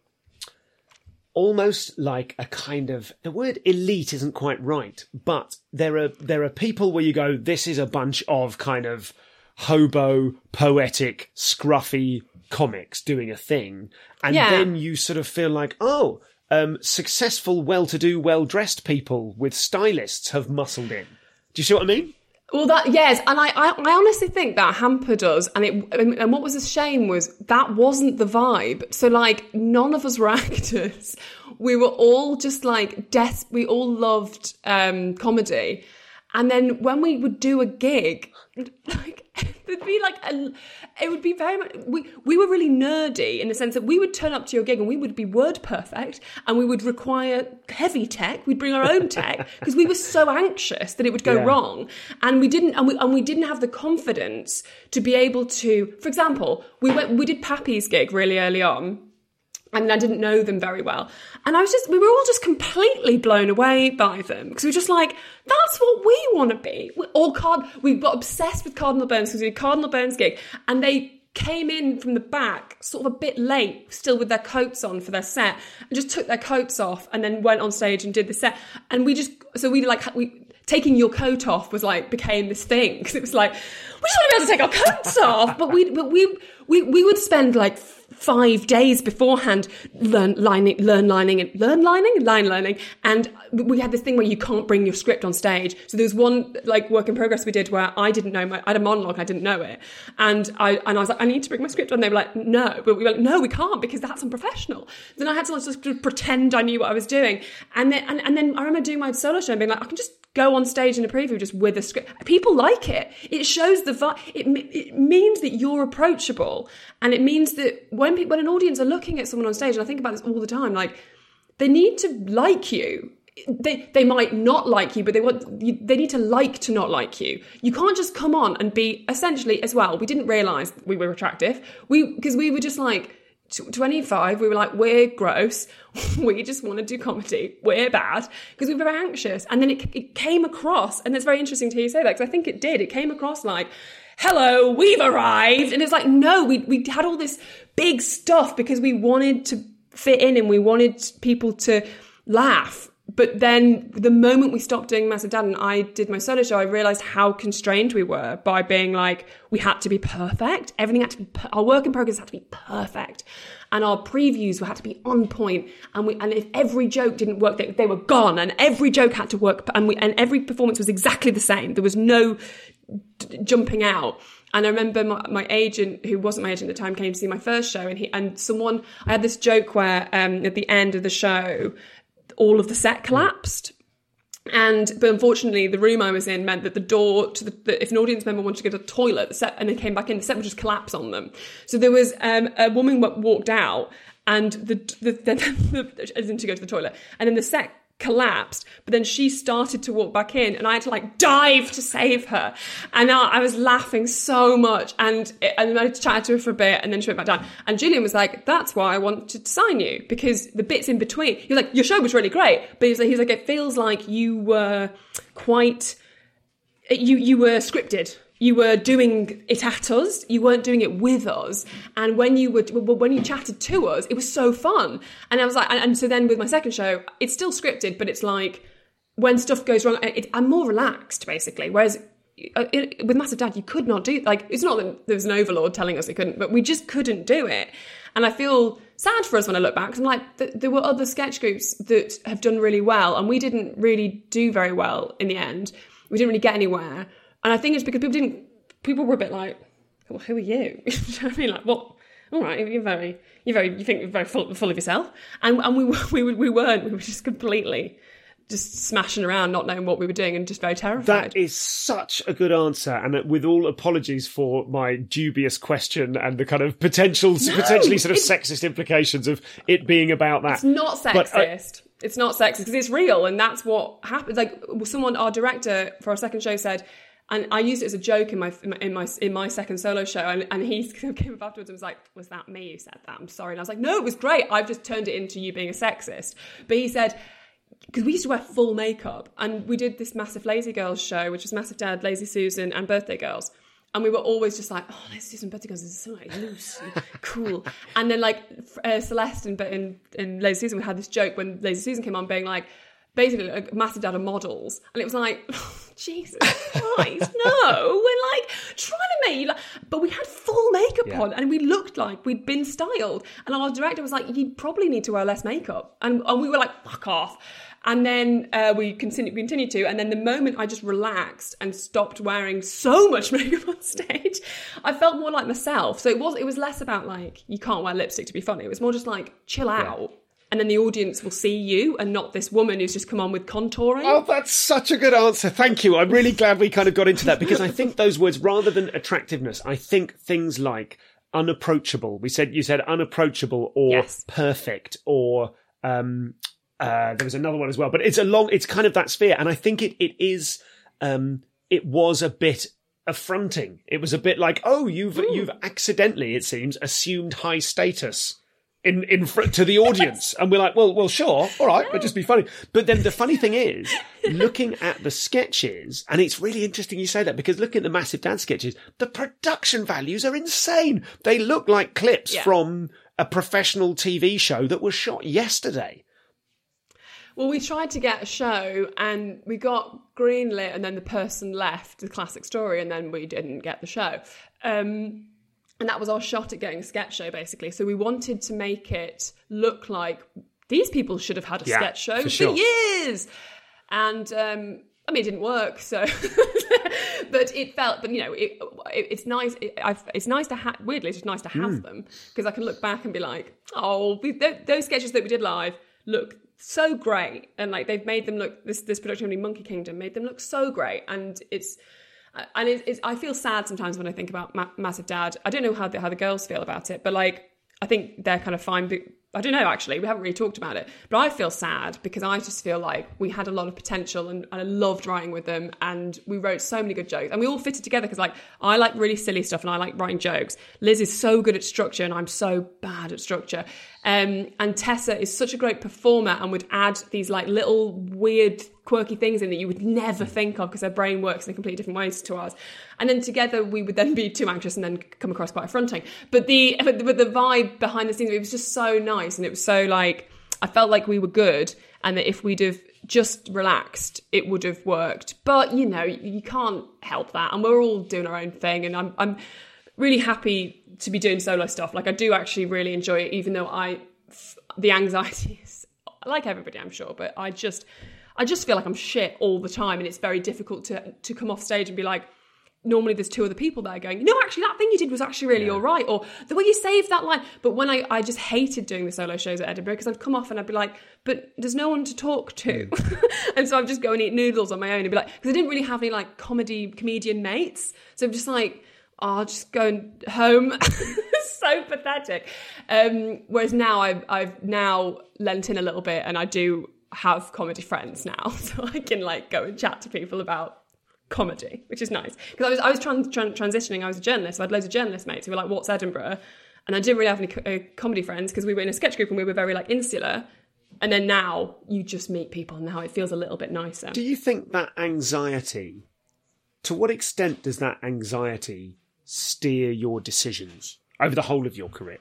almost like a kind of, the word elite isn't quite right, but there are people where you go, this is a bunch of kind of hobo, poetic, scruffy comics doing a thing, and then you sort of feel like, successful, well-to-do, well-dressed people with stylists have muscled in. Do you see what I mean? Well, yes, and I honestly think that hampered us, and what was a shame was that wasn't the vibe. So, like, none of us were actors. We were all just like we all loved comedy, and then when we would do a gig, like there'd be like it would be very much we were really nerdy in the sense that we would turn up to your gig and we would be word perfect and we would require heavy tech. We'd bring our own tech because we were so anxious that it would go wrong, and we didn't have the confidence to be able to. For example, we did Pappy's gig really early on. And I didn't know them very well. And we were all just completely blown away by them. Because we were just like, that's what we want to be. We got obsessed with Cardinal Burns because we did Cardinal Burns gig. And they came in from the back, sort of a bit late, still with their coats on for their set. And just took their coats off and then went on stage and did the set. And taking your coat off became this thing. Because it was like, we just want to be able to take our coats off. But we would spend like 5 days beforehand line learning, and we had this thing where you can't bring your script on stage. So there was one like work in progress we did where I didn't know I had a monologue, I didn't know it, and I was like, I need to bring my script on. They were like, no, but we were like, no, we can't because that's unprofessional. Then I had to just pretend I knew what I was doing, and then I remember doing my solo show and being like, I can just go on stage in a preview just with a script. People like it. It shows the vibe. It means that you're approachable, and it means that when an audience are looking at someone on stage, and I think about this all the time, like they need to like you. They might not like you, but they need to like to not like you. You can't just come on and be essentially as well. We didn't realise we were attractive. Because we were just like 25, we were like, we're gross, we just want to do comedy, we're bad, because we were very anxious. And then it came across, and it's very interesting to hear you say that, because I think it came across like, hello, we've arrived. And it's like, no, we had all this big stuff because we wanted to fit in and we wanted people to laugh. But then the moment we stopped doing Massive Dad and I did my solo show, I realised how constrained we were by being like, we had to be perfect. Everything had to be, our work in progress had to be perfect. And our previews had to be on point. And if every joke didn't work, they were gone. And every joke had to work. And every performance was exactly the same. There was no jumping out. And I remember my agent, who wasn't my agent at the time, came to see my first show. I had this joke where at the end of the show, all of the set collapsed. But unfortunately, the room I was in meant that the door to if an audience member wanted to go to the toilet, the set and then came back in, the set would just collapse on them. So there was a woman walked out, and as in to go to the toilet, and then the set collapsed, but then she started to walk back in, and I had to like dive to save her, and I was laughing so much, and I chatted to her for a bit, and then she went back down, and Julian was like, that's why I wanted to sign you, because the bits in between, he was like, your show was really great, but he's like it feels like you were quite you were scripted. You were doing it at us. You weren't doing it with us. And when you chatted to us, it was so fun. And I was like, and so then with my second show, it's still scripted, but it's like when stuff goes wrong, I'm more relaxed basically. Whereas with Massive Dad, you could not do, like, it's not that there was an overlord telling us we couldn't, but we just couldn't do it. And I feel sad for us when I look back, because I'm like, there were other sketch groups that have done really well, and we didn't really do very well in the end. We didn't really get anywhere. And I think it's because people were a bit like, well, who are you? You know what I mean? Like, what? All right, you think you're very full of yourself. And we weren't. We were just completely just smashing around, not knowing what we were doing, and just very terrified. That is such a good answer. And with all apologies for my dubious question and the kind of potentially sort of sexist implications of it being about that. It's not sexist. It's not sexist because it's real, and that's what happens. Like our director for our second show said, and I used it as a joke in my second solo show, and he came up afterwards and was like, was that me who said that? I'm sorry. And I was like, no, it was great. I've just turned it into you being a sexist. But he said, because we used to wear full makeup, and we did this massive Lazy Girls show, which was Massive Dad, Lazy Susan, and Birthday Girls. And we were always just like, oh, Lazy Susan and Birthday Girls is so like loose and cool. And then like Celeste in Lazy Susan, we had this joke when Lazy Susan came on being like, basically like Massive Dad are models. And it was like, Jesus Christ, no. We're like trying to make you like, but we had full makeup on and we looked like we'd been styled. And our director was like, you probably need to wear less makeup. And we were like, fuck off. And then we continued to. And then the moment I just relaxed and stopped wearing so much makeup on stage, I felt more like myself. So it was less about like, you can't wear lipstick to be funny. It was more just like, chill out. And then the audience will see you and not this woman who's just come on with contouring. Oh, that's such a good answer. Thank you. I'm really glad we kind of got into that, because I think those words, rather than attractiveness, I think things like unapproachable. You said unapproachable or perfect or... there was another one as well, but it's kind of that sphere. And I think it was a bit affronting. It was a bit like, oh, you've accidentally, it seems, assumed high status in front to the audience. And we're like, well, sure. All right. But just be funny. But then the funny thing is, looking at the sketches, and it's really interesting you say that, because looking at the Massive Dad sketches, the production values are insane. They look like clips from a professional TV show that was shot yesterday. Well, we tried to get a show and we got greenlit and then the person left, the classic story, and then we didn't get the show. And that was our shot at getting a sketch show, basically. So we wanted to make it look like these people should have had a sketch show for years. And, I mean, it didn't work, so... but it felt... But, you know, it's nice. It's nice to have... Weirdly, it's just nice to have them, because I can look back and be like, oh, those sketches that we did live look... so great, and like they've made them look, this production company Monkey Kingdom made them look so great, and it's I feel sad sometimes when I think about Massive Dad. I don't know how the girls feel about it, but like I think they're kind of fine. But I don't know, actually, we haven't really talked about it, but I feel sad because I just feel like we had a lot of potential and I loved writing with them, and we wrote so many good jokes, and we all fitted together because like I like really silly stuff and I like writing jokes. Liz is so good at structure and I'm so bad at structure. And Tessa is such a great performer and would add these like little weird quirky things in that you would never think of because her brain works in completely different ways to ours. And then together we would then be too anxious and then come across quite affronting. But the vibe behind the scenes, it was just so nice, and it was so like, I felt like we were good, and that if we'd have just relaxed, it would have worked. But you know, you can't help that, and we're all doing our own thing, and I'm really happy to be doing solo stuff. Like I do actually really enjoy it, even though the anxiety is like everybody, I'm sure, but I just feel like I'm shit all the time, and it's very difficult to come off stage and be like, normally there's two other people there going, no, actually that thing you did was actually really all right, or the way you saved that line. But when I just hated doing the solo shows at Edinburgh, because I'd come off and I'd be like, but there's no one to talk to. And so I'd just go and eat noodles on my own and be like, because I didn't really have any like comedian mates, so I'm just like, I'll just go home. So pathetic. Whereas now I've now lent in a little bit, and I do have comedy friends now, so I can like go and chat to people about comedy, which is nice. Because I was transitioning. I was a journalist, so I had loads of journalist mates who were like, "What's Edinburgh?" And I didn't really have any comedy friends because we were in a sketch group and we were very like insular. And then now you just meet people, and now it feels a little bit nicer. Do you think that anxiety? To what extent does that anxiety steer your decisions over the whole of your career?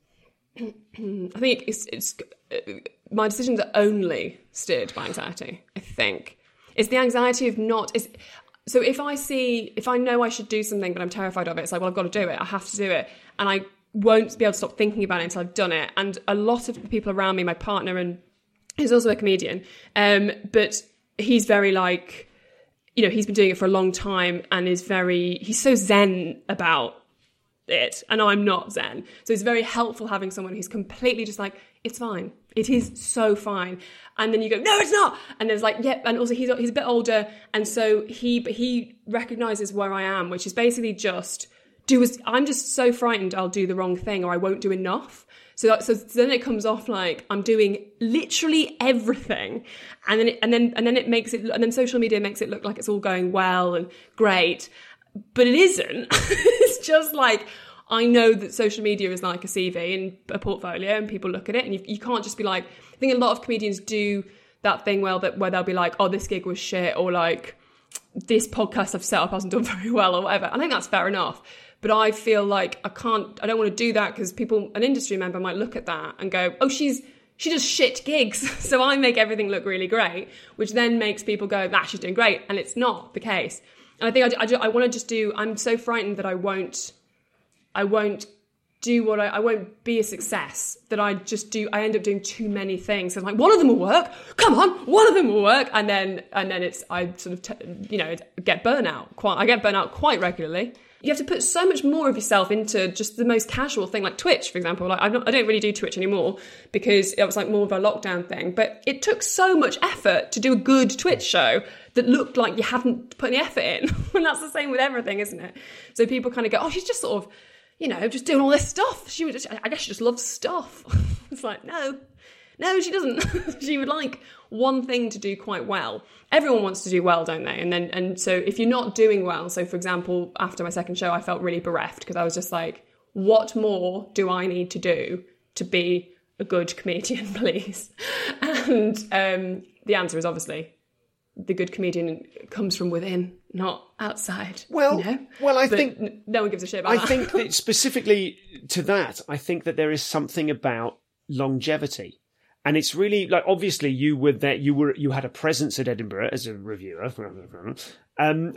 I think it's my decisions are only steered by anxiety. I think it's the anxiety of not. So if I know I should do something but I'm terrified of it, it's like, well, I've got to do it. I have to do it, and I won't be able to stop thinking about it until I've done it. And a lot of the people around me, my partner, and he's also a comedian, but he's very like, you know, he's been doing it for a long time and he's so zen about it, and I'm not zen. So it's very helpful having someone who's completely just like, it's fine. It is so fine. And then you go, no, it's not. And there's like, yeah. And also he's a bit older. And so he recognizes where I am, which is basically just I'm just so frightened I'll do the wrong thing or I won't do enough. So then it comes off like I'm doing literally everything, and then social media makes it look like it's all going well and great, but it isn't. It's just like, I know that social media is like a CV and a portfolio, and people look at it, and you can't just be like, I think a lot of comedians do that thing where they'll be like, oh, this gig was shit, or like, this podcast I've set up hasn't done very well, or whatever. I think that's fair enough. But I feel like I don't want to do that, because an industry member might look at that and go, oh, she's she does shit gigs. So I make everything look really great, which then makes people go, she's doing great. And it's not the case. And I think I want to just I'm so frightened that I won't do what I won't be a success, that I end up doing too many things. And like, one of them will work. Come on, one of them will work. And then I sort of, get burnout. I get burnout quite regularly. You have to put so much more of yourself into just the most casual thing, like Twitch, for example. Like I don't really do Twitch anymore because it was like more of a lockdown thing. But it took so much effort to do a good Twitch show that looked like you hadn't put any effort in. And that's the same with everything, isn't it? So people kind of go, she's just sort of, just doing all this stuff. I guess she just loves stuff. It's like, no, she doesn't. She would like one thing to do quite well. Everyone wants to do well, don't they? And so if you're not doing well, so for example, after my second show, I felt really bereft because I was just like, what more do I need to do to be a good comedian, please? And the answer is obviously the good comedian comes from within, not outside. Well, I think no one gives a shit about that. I think that specifically to that, I think that there is something about longevity. And it's really like, obviously you were there, you had a presence at Edinburgh as a reviewer, then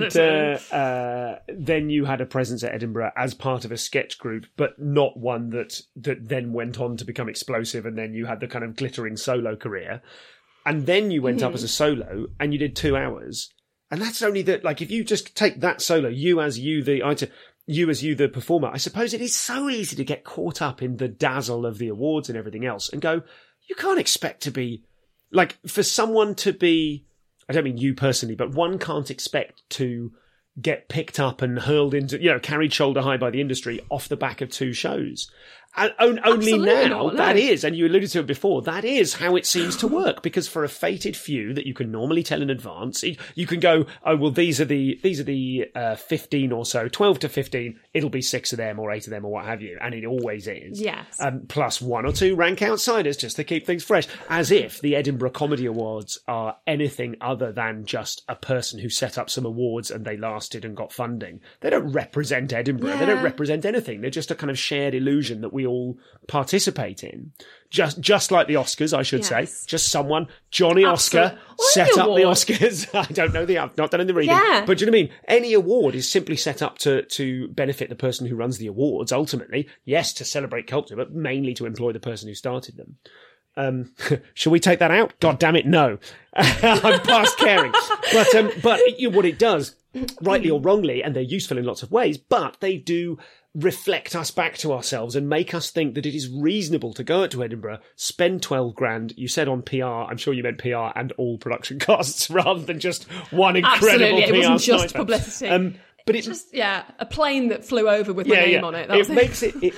you had a presence at Edinburgh as part of a sketch group, but not one that then went on to become explosive, and then you had the kind of glittering solo career. And then you went up as a solo and you did 2 hours. And that's only that, like, if you just take that solo, you as you the performer, I suppose it is so easy to get caught up in the dazzle of the awards and everything else and go, you can't expect to be, like, for someone to be, I don't mean you personally, but one can't expect to get picked up and hurled into, carried shoulder high by the industry off the back of 2 shows. And only now, that is, and you alluded to it before, that is how it seems to work. Because for a fated few that you can normally tell in advance, you can go, oh, well, these are the 15 or so, 12 to 15, it'll be 6 of them or 8 of them or what have you. And it always is. Yes. Plus 1 or 2 rank outsiders just to keep things fresh. As if the Edinburgh Comedy Awards are anything other than just a person who set up some awards and they lasted and got funding. They don't represent Edinburgh. Yeah. They don't represent anything. They're just a kind of shared illusion that we all participate in, just like the Oscars, I should say. Just someone, Johnny Oscar, set up the Oscars. I don't know, I've not done any reading, but do you know what I mean? Any award is simply set up to benefit the person who runs the awards. Ultimately, yes, to celebrate culture, but mainly to employ the person who started them. Shall we take that out? God damn it, no. I'm past caring. But what it does, rightly or wrongly, and they're useful in lots of ways, but they do reflect us back to ourselves and make us think that it is reasonable to go out to Edinburgh, spend 12 grand. You said on PR, I'm sure you meant PR and all production costs rather than just one incredible PR. It wasn't just publicity. But it's just, a plane that flew over with my name on it. It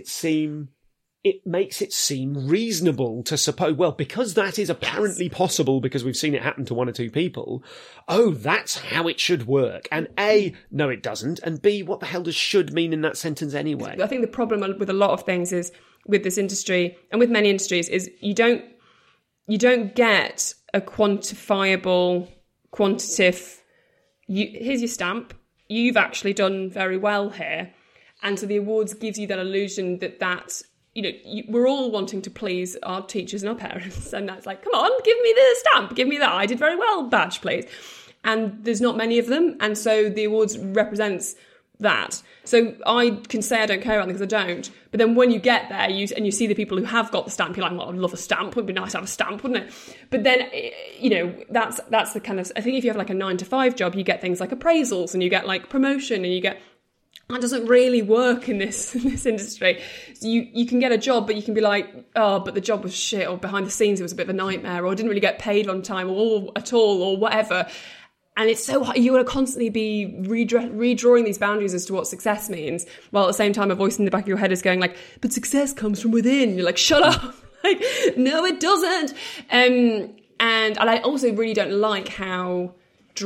makes it seem reasonable to suppose, well, because that is apparently possible because we've seen it happen to 1 or 2 people, that's how it should work. And A, no, it doesn't. And B, what the hell does should mean in that sentence anyway? I think the problem with a lot of things is with this industry and with many industries is you don't get a quantifiable, quantitative, here's your stamp. You've actually done very well here. And so the awards gives you that illusion that we're all wanting to please our teachers and our parents. And that's like, come on, give me the stamp. Give me that I did very well badge, please. And there's not many of them. And so the awards represents that. So I can say I don't care about them because I don't. But then when you get there and you see the people who have got the stamp, you're like, well, I'd love a stamp. It would be nice to have a stamp, wouldn't it? But then, that's the kind of, I think if you have like a 9-to-5 job, you get things like appraisals and you get like promotion and you get, that doesn't really work in this industry. So you can get a job, but you can be like, oh, but the job was shit, or behind the scenes it was a bit of a nightmare, or I didn't really get paid on time, or at all, or whatever. And it's so hard. You want to constantly be redrawing these boundaries as to what success means, while at the same time a voice in the back of your head is going like, but success comes from within. You're like, shut up. Like, no, it doesn't. And I also really don't like how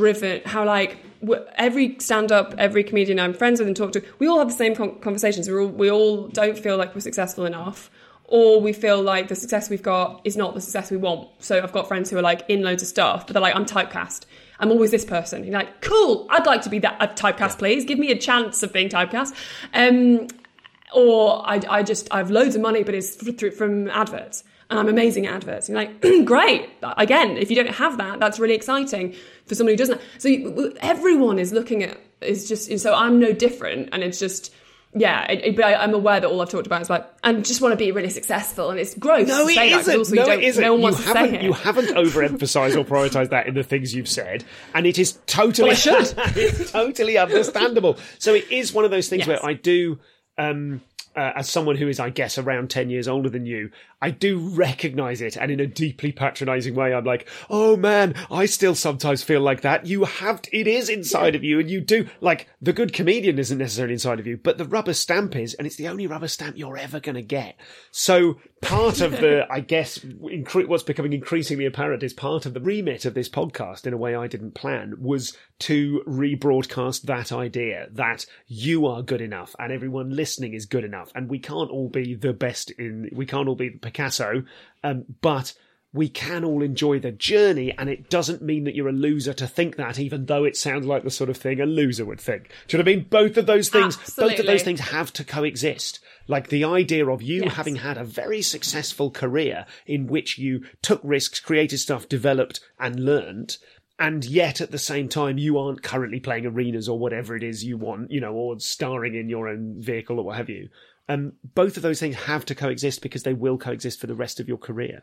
every stand-up, every comedian I'm friends with and talk to, we all have the same conversations. We all don't feel like we're successful enough, or we feel like the success we've got is not the success we want. So I've got friends who are like in loads of stuff, but they're like, I'm typecast. I'm always this person. You're like, cool, I'd like to be that typecast, please. Give me a chance of being typecast. Or I have loads of money, but it's from adverts. and I'm amazing at adverts. And you're like, great. Again, if you don't have that, that's really exciting for someone who doesn't. So everyone is looking at, is just, so I'm no different. And it's just, yeah, but I'm aware that all I've talked about is like, I just want to be really successful, and it's gross. No, to say it isn't. That, also no, it isn't. No one wants to say it. You haven't overemphasised or prioritised that in the things you've said, and it is totally, it's totally understandable. So it is one of those things where I do, as someone who is, I guess, around 10 years older than you, I do recognise it, and in a deeply patronising way, I'm like, oh man, I still sometimes feel like that. It is inside of you, and you do, like, the good comedian isn't necessarily inside of you, but the rubber stamp is, and it's the only rubber stamp you're ever going to get. So part of the, I guess, what's becoming increasingly apparent is part of the remit of this podcast, in a way I didn't plan, was to rebroadcast that idea that you are good enough, and everyone listening is good enough, and we can't all be the best we can't all be Picasso, but we can all enjoy the journey, and it doesn't mean that you're a loser to think that, even though it sounds like the sort of thing a loser would think. Do you know what I mean? Both of those things have to coexist. Like the idea of you having had a very successful career in which you took risks, created stuff, developed and learned, and yet at the same time you aren't currently playing arenas or whatever it is you want, or starring in your own vehicle or what have you. Both of those things have to coexist, because they will coexist for the rest of your career.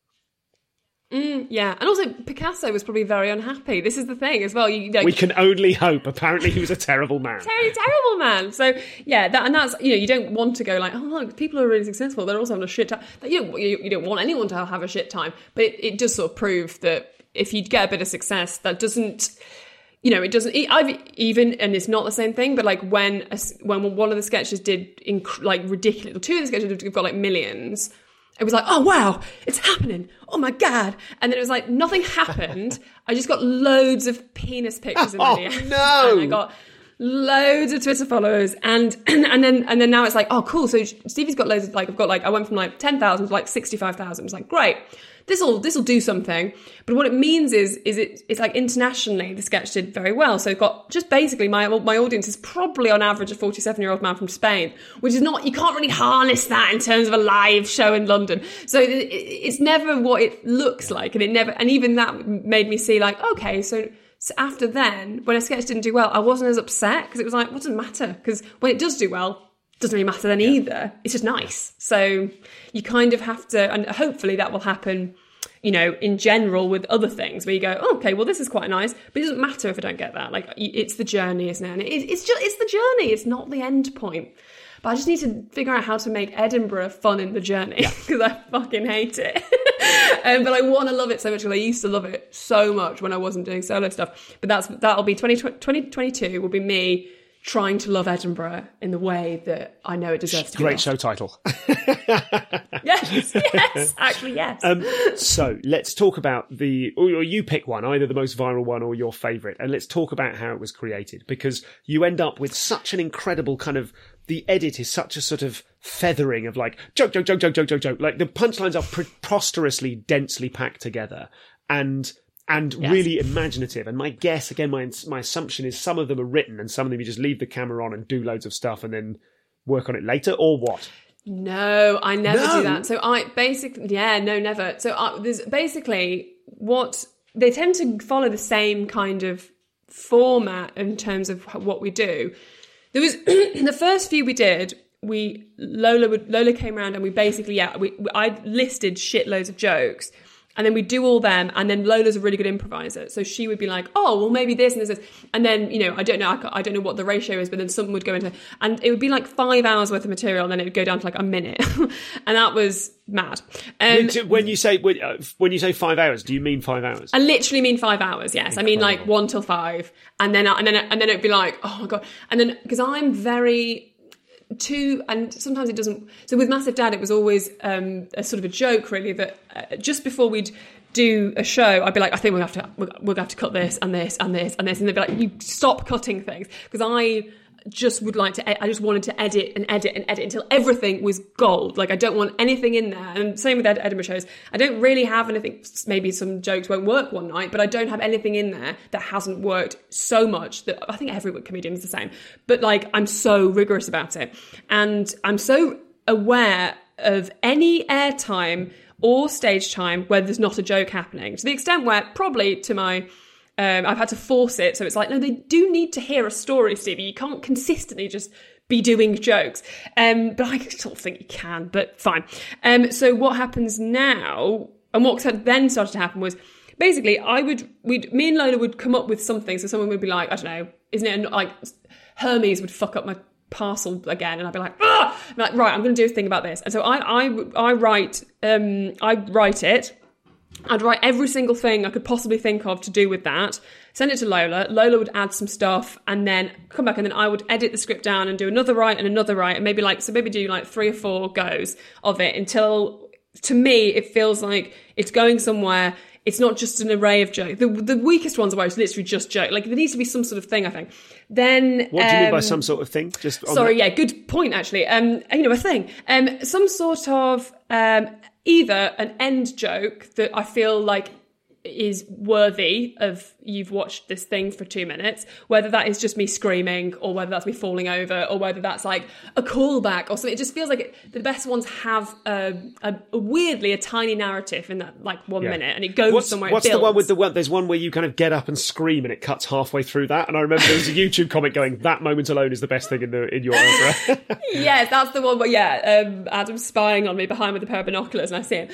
Yeah, and also Picasso was probably very unhappy. This is the thing as well. We can only hope. Apparently, he was a terrible man. Terrible man. So yeah, that's you don't want to go like, oh look, people are really successful. They're also having a shit time. You don't want anyone to have a shit time, but it does sort of prove that if you get a bit of success, that doesn't. It doesn't. And it's not the same thing. But like when one of the sketches did ridiculous, two of the sketches have got like millions. It was like, oh wow, it's happening. Oh my god! And then it was like nothing happened. I just got loads of penis pictures in my DM. No! And I got loads of Twitter followers, and then now it's like, oh cool. So Stevie's got loads of I went from like 10,000 to like 65,000. It's like great. This'll do something. But what it means is it's like internationally the sketch did very well. So it got just basically my audience is probably on average a 47-year-old man from Spain, which is not, you can't really harness that in terms of a live show in London. So it's never what it looks like, and even that made me see like, okay, so after then, when a sketch didn't do well, I wasn't as upset, because it was like, what does it matter? Because when it does do well, it doesn't really matter then either. It's just nice. So you kind of have to, and hopefully that will happen, in general with other things where you go, oh, okay, well, this is quite nice, but it doesn't matter if I don't get that. Like, it's the journey, isn't it? And it's the journey. It's not the end point. But I just need to figure out how to make Edinburgh fun in the journey, because I fucking hate it. But I want to love it so much, because I used to love it so much when I wasn't doing solo stuff. But that'll be 2022 will be me trying to love Edinburgh in the way that I know it deserves to be. Great show title. Yes, actually, yes. So let's talk about or you pick one, either the most viral one or your favourite, and let's talk about how it was created, because you end up with such an incredible kind of, the edit is such a sort of feathering of like, joke. Like the punchlines are preposterously densely packed together, and really imaginative. And my guess, again, my assumption is some of them are written and some of them you just leave the camera on and do loads of stuff and then work on it later, or what? No, I never do that. So never. So there's basically they tend to follow the same kind of format in terms of what we do. There was the first few we did. Lola came around and we basically I listed shitloads of jokes. And then we do all them, and then Lola's a really good improviser, so she would be like, "Oh, well, maybe this and this." And then I don't know what the ratio is, but then something would go into, and it would be like 5 hours worth of material, and then it would go down to like a minute, and that was mad. When you say 5 hours, do you mean 5 hours? I literally mean 5 hours. Yes, I mean like 1 till 5, and then it'd be like, oh my god, and then because I'm very. And sometimes it doesn't. So with Massive Dad, it was always a sort of a joke, really, that just before we'd do a show, I'd be like, I think we'll have to cut this and this and this and this, and they'd be like, you stop cutting things, because I just wanted to edit until everything was gold. Like, I don't want anything in there. And same with Edinburgh shows. I don't really have anything. Maybe some jokes won't work one night, but I don't have anything in there that hasn't worked so much that I think every comedian is the same. But like, I'm so rigorous about it. And I'm so aware of any airtime or stage time where there's not a joke happening, to the extent where probably to my I've had to force it. So it's like, no, they do need to hear a story, Stevie. You can't consistently just be doing jokes. But I sort of think you can, but fine. So what happens now, and what then started to happen was, basically, me and Lola would come up with something. So someone would be like, I don't know, isn't it like Hermes would fuck up my parcel again, and I'd be like, ah! I'm like, right, I'm going to do a thing about this. And so I write it. I'd write every single thing I could possibly think of to do with that, send it to Lola. Lola would add some stuff and then come back, and then I would edit the script down and do another write and maybe do like 3 or 4 goes of it until, to me, it feels like it's going somewhere. It's not just an array of jokes. The weakest ones are where it's literally just joke. Like, there needs to be some sort of thing, I think. Then, what do you mean by some sort of thing? Good point, actually. A thing. Some sort of either an end joke that I feel like is worthy of, you've watched this thing for 2 minutes, whether that is just me screaming or whether that's me falling over or whether that's like a callback or something. It just feels like the best ones have weirdly a tiny narrative in that like 1 minute, and it goes somewhere. What's the one with there's one where you kind of get up and scream and it cuts halfway through that, and I remember there was a YouTube comment going, that moment alone is the best thing in your opera. Yes, that's the one where Adam's spying on me behind with a pair of binoculars and I see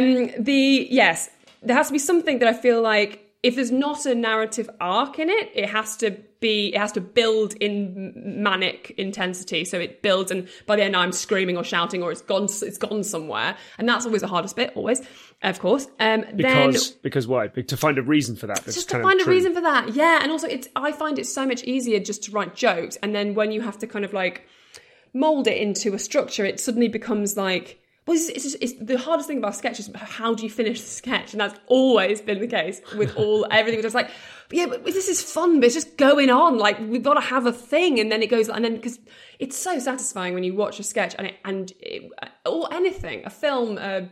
him. There has to be something that I feel like, if there's not a narrative arc in it, it has to build in manic intensity. So it builds, and by the end I'm screaming or shouting, or it's gone somewhere. And that's always the hardest bit, always, of course. Because why? To find a reason for that. Just to find a reason for that, yeah. And also, I find it so much easier just to write jokes, and then when you have to kind of like mould it into a structure, it suddenly becomes like, well, it's the hardest thing about sketch is how do you finish the sketch, and that's always been the case with everything. It's like, but this is fun, but it's just going on. Like, we've got to have a thing, and then it goes, and then because it's so satisfying when you watch a sketch or anything, a film, a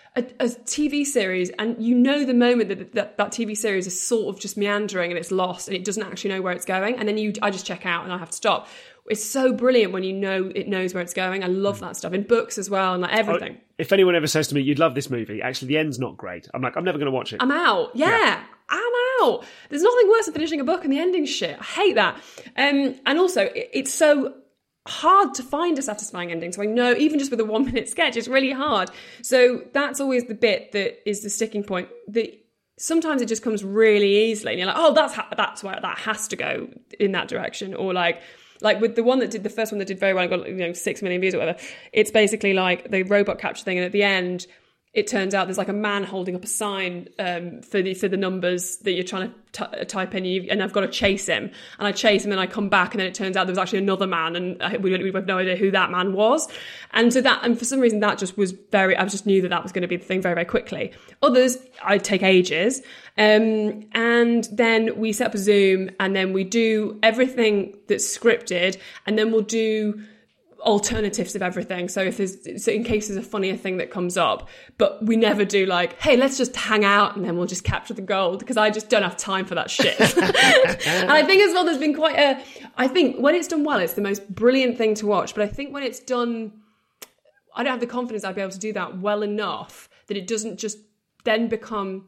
TV series, and you know the moment that TV series is sort of just meandering and it's lost and it doesn't actually know where it's going, and then I just check out and I have to stop. It's so brilliant when you know it knows where it's going. I love that stuff in books as well, and like everything. If anyone ever says to me, "You'd love this movie," actually the end's not great, I'm like, I'm never going to watch it. I'm out. Yeah, I'm out. There's nothing worse than finishing a book and the ending's shit. I hate that. And also, it's so hard to find a satisfying ending. So I know, even just with a 1 minute sketch, it's really hard. So that's always the bit that is the sticking point. Sometimes it just comes really easily, and you're like, oh, that's where that has to go in that direction, or like with the first one that did very well, and got 6 million views or whatever. It's basically like the robot capture thing, and at the end, it turns out there's like a man holding up a sign for the numbers that you're trying to type in, and I've got to chase him, and I chase him, and I come back, and then it turns out there was actually another man, and we have no idea who that man was, and for some reason that just was I just knew that was going to be the thing very, very quickly. Others I'd take ages, and then we set up a Zoom, and then we do everything that's scripted, and then we'll do alternatives of everything. So in case there's a funnier thing that comes up, but we never do like, hey, let's just hang out and then we'll just capture the gold, because I just don't have time for that shit. And I think as well, there's been I think when it's done well, it's the most brilliant thing to watch. But I think when it's done, I don't have the confidence I'd be able to do that well enough that it doesn't just then become,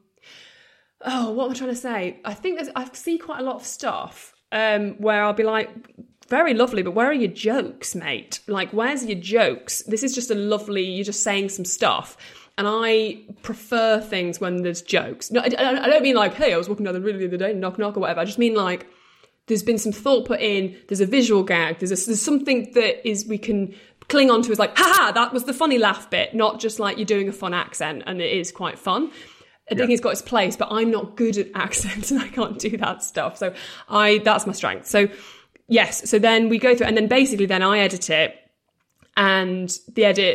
oh, what am I trying to say? I think I see quite a lot of stuff where I'll be like, very lovely, but where are your jokes, mate? Like, where's your jokes? This is just you're just saying some stuff. And I prefer things when there's jokes. No, I don't mean like, hey, I was walking down the road the other day, knock, knock, or whatever. I just mean like, there's been some thought put in, there's a visual gag, there's something that we can cling on to as like, haha, that was the funny laugh bit, not just like you're doing a fun accent, and it is quite fun. I think it's got its place, but I'm not good at accents and I can't do that stuff. So that's my strength. So yes, so then we go through, and then basically then I edit it, and the edit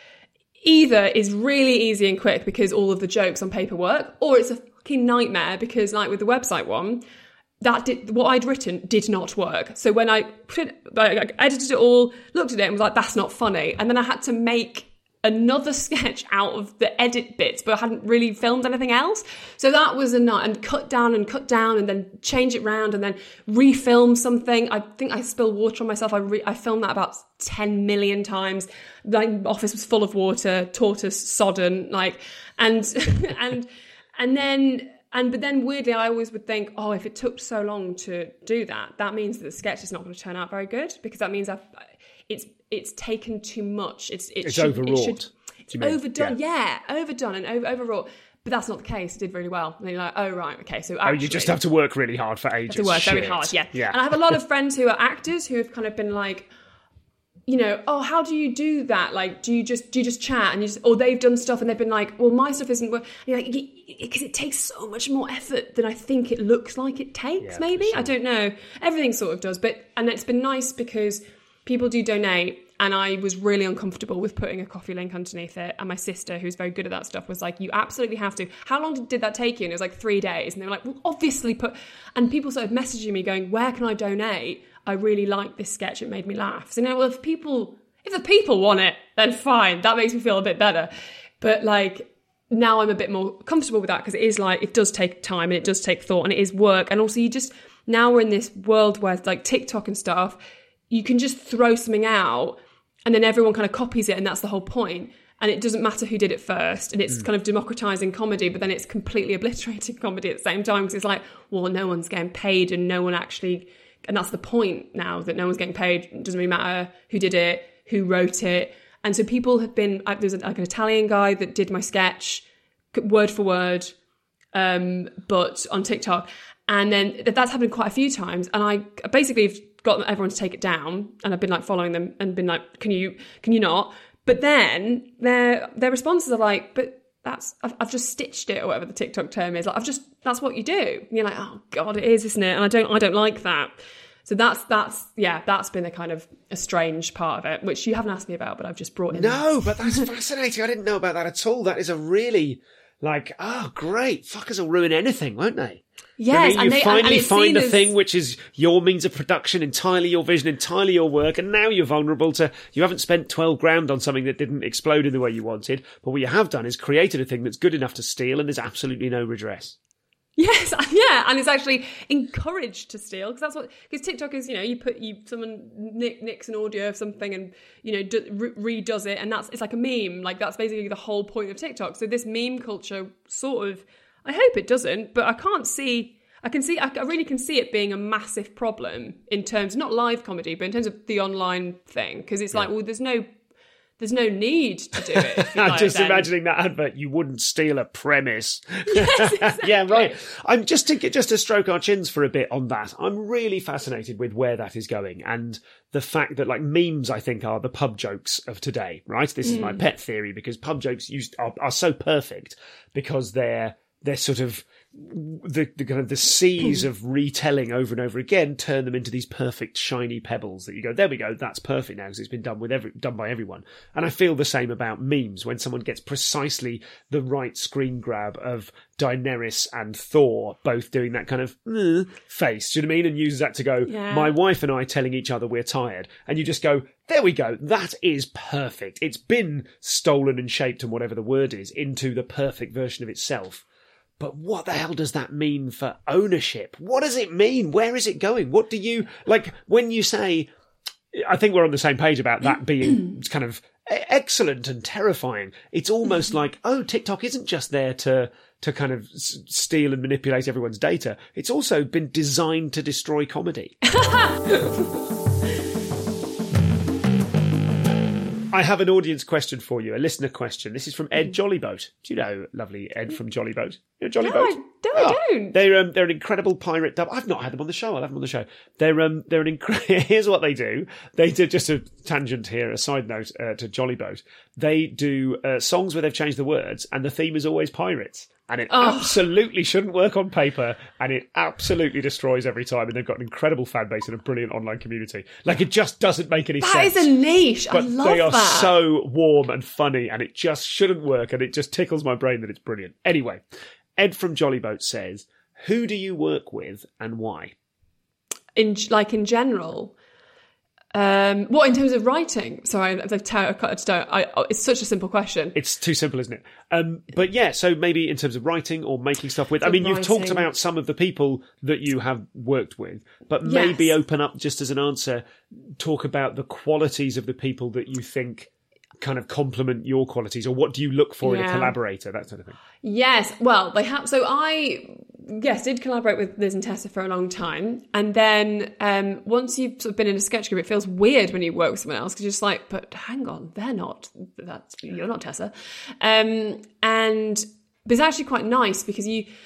either is really easy and quick because all of the jokes on paper work, or it's a fucking nightmare because, like with the website one, what I'd written did not work. So when I edited it all, looked at it and was like, that's not funny. And then I had to make another sketch out of the edit bits, but I hadn't really filmed anything else. So that was a nut, and cut down and then change it round and then refilm something. I think I spilled water on myself. I filmed that about 10 million times. My office was full of water, tortoise sodden, like, but then weirdly, I always would think, oh, if it took so long to do that, that means that the sketch is not going to turn out very good, because that means it's taken too much. It's overwrought. It's overdone. Yeah, overdone and overwrought. But that's not the case. It did really well. And then you're like, oh, right, okay. So actually, you just have to work really hard for ages. Have to work very hard, yeah. And I have a lot of friends who are actors who have kind of been like, you know, oh, how do you do that? Like, do you just chat and or they've done stuff and they've been like, well, my stuff isn't. You're like, because it takes so much more effort than I think it looks like it takes. Maybe sure. I don't know. Everything sort of does, and it's been nice because people do donate. And I was really uncomfortable with putting a coffee link underneath it. And my sister, who's very good at that stuff, was like, you absolutely have to. How long did that take you? And it was like 3 days. And they were like, well, obviously put... And people started messaging me going, where can I donate? I really like this sketch. It made me laugh. So, well, if the people want it, then fine. That makes me feel a bit better. But like, now I'm a bit more comfortable with that, because it is like, it does take time and it does take thought and it is work. And also now we're in this world where it's like TikTok and stuff, you can just throw something out and then everyone kind of copies it, and that's the whole point. And it doesn't matter who did it first. And it's kind of democratizing comedy, but then it's completely obliterating comedy at the same time, because it's like, well, no one's getting paid and no one actually... And that's the point now, that no one's getting paid. It doesn't really matter who did it, who wrote it. And so people have been... There's like an Italian guy that did my sketch, word for word, but on TikTok. And then that's happened quite a few times. And I basically have got everyone to take it down, and I've been like following them and been like, can you not? But then their responses are like, but I've just stitched it, or whatever the TikTok term is. Like, that's what you do. And you're like, oh God, it is, isn't it? And I don't like that. So that's been a kind of a strange part of it, which you haven't asked me about, but I've just brought in. No, but that's fascinating. I didn't know about that at all. That is a really like, oh great, fuckers will ruin anything, won't they? Yes, I mean, you finally find the thing which is your means of production, entirely your vision, entirely your work, and now you're vulnerable to... You haven't spent 12 grand on something that didn't explode in the way you wanted, but what you have done is created a thing that's good enough to steal, and there's absolutely no redress. Yes, yeah, and it's actually encouraged to steal, because TikTok is, someone nicks an audio of something and redoes it, and it's like a meme. Like, that's basically the whole point of TikTok. So this meme culture sort of... I hope it doesn't, but I really can see it being a massive problem in terms, not live comedy, but in terms of the online thing. Because it's like, well, there's no need to do it. I'm just imagining that advert. You wouldn't steal a premise. Yes, exactly. Yeah, right. I'm just to stroke our chins for a bit on that. I'm really fascinated with where that is going, and the fact that like memes, I think, are the pub jokes of today. Right. This is my pet theory, because pub jokes are so perfect because they're sort of the kind of the seas of retelling over and over again turn them into these perfect shiny pebbles that you go, there we go, that's perfect now, because it's been done by everyone. And I feel the same about memes. When someone gets precisely the right screen grab of Daenerys and Thor both doing that kind of face, do you know what I mean? And uses that to go, my wife and I telling each other we're tired. And you just go, there we go, that is perfect. It's been stolen and shaped, and whatever the word is, into the perfect version of itself. But what the hell does that mean for ownership? What does it mean? Where is it going? What do you... Like, when you say... I think we're on the same page about that being kind of excellent and terrifying. It's almost like, oh, TikTok isn't just there to kind of steal and manipulate everyone's data. It's also been designed to destroy comedy. I have an audience question for you, a listener question. This is from Ed Jollyboat. Do you know lovely Ed from Jollyboat? You know Jollyboat? No, I don't. They're an incredible pirate dub. I've not had them on the show. I'll have them on the show. They're an Here's what they do. They do, just a tangent here, a side note to Jollyboat. They do songs where they've changed the words, and the theme is always pirates. And it absolutely shouldn't work on paper, and it absolutely destroys every time. And they've got an incredible fan base and a brilliant online community. Like, it just doesn't make any sense. That is a niche. I love that. But they are so warm and funny, and it just shouldn't work, and it just tickles my brain that it's brilliant. Anyway, Ed from Jollyboat says, who do you work with and why? In general, What, in terms of writing? Sorry, it's such a simple question. It's too simple, isn't it? But yeah, so maybe in terms of writing or making stuff with. You've talked about some of the people that you have worked with, but maybe open up just as an answer. Talk about the qualities of the people that you think kind of complement your qualities, or what do you look for in a collaborator, that sort of thing. Yes, well, they have. So I, did collaborate with Liz and Tessa for a long time, and then once you've sort of been in a sketch group, it feels weird when you work with someone else because you're just like, but hang on, you're not Tessa, and but it's actually quite nice because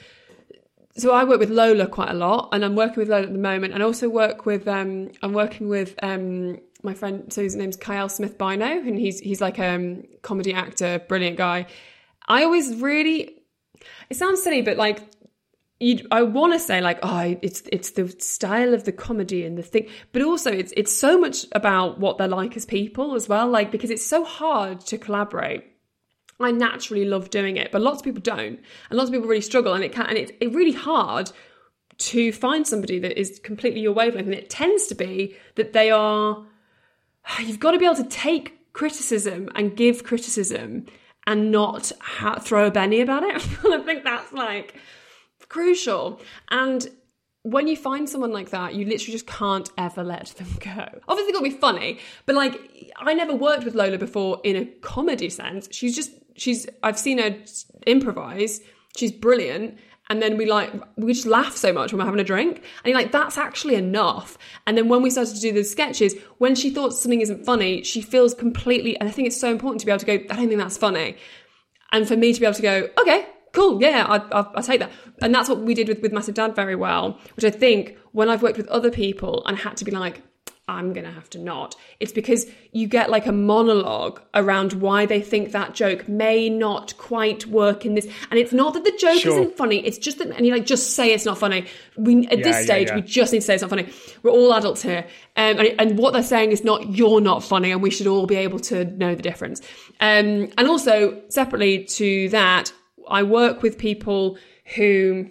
So I work with Lola quite a lot, and I'm working with Lola at the moment, and I also work with I'm working with my friend, so his name's Kyle Smith Bino, and he's like a comedy actor, brilliant guy. I always really, it sounds silly, but like I want to say like, it's the style of the comedy and the thing, but also it's so much about what they're like as people as well, like because it's so hard to collaborate. I naturally love doing it, but lots of people don't, and lots of people really struggle, and it's really hard to find somebody that is completely your wavelength, and it tends to be that they are. You've got to be able to take criticism and give criticism and not throw a Benny about it. I think that's like crucial. And when you find someone like that, you literally just can't ever let them go. Obviously, it's got to be funny, but like I never worked with Lola before in a comedy sense. I've seen her improvise. She's brilliant. And then we just laugh so much when we're having a drink. And you're like, that's actually enough. And then when we started to do the sketches, when she thought something isn't funny, she feels completely, and I think it's so important to be able to go, I don't think that's funny. And for me to be able to go, okay, cool, yeah, I'll take that. And that's what we did with Massive Dad very well, which I think when I've worked with other people and had to be like, I'm going to have to not, it's because you get like a monologue around why they think that joke may not quite work in this. And it's not that the joke isn't funny, it's just that, and you like, just say it's not funny. We just need to say it's not funny. We're all adults here. And what they're saying is not, you're not funny, and we should all be able to know the difference. And also, separately to that, I work with people, and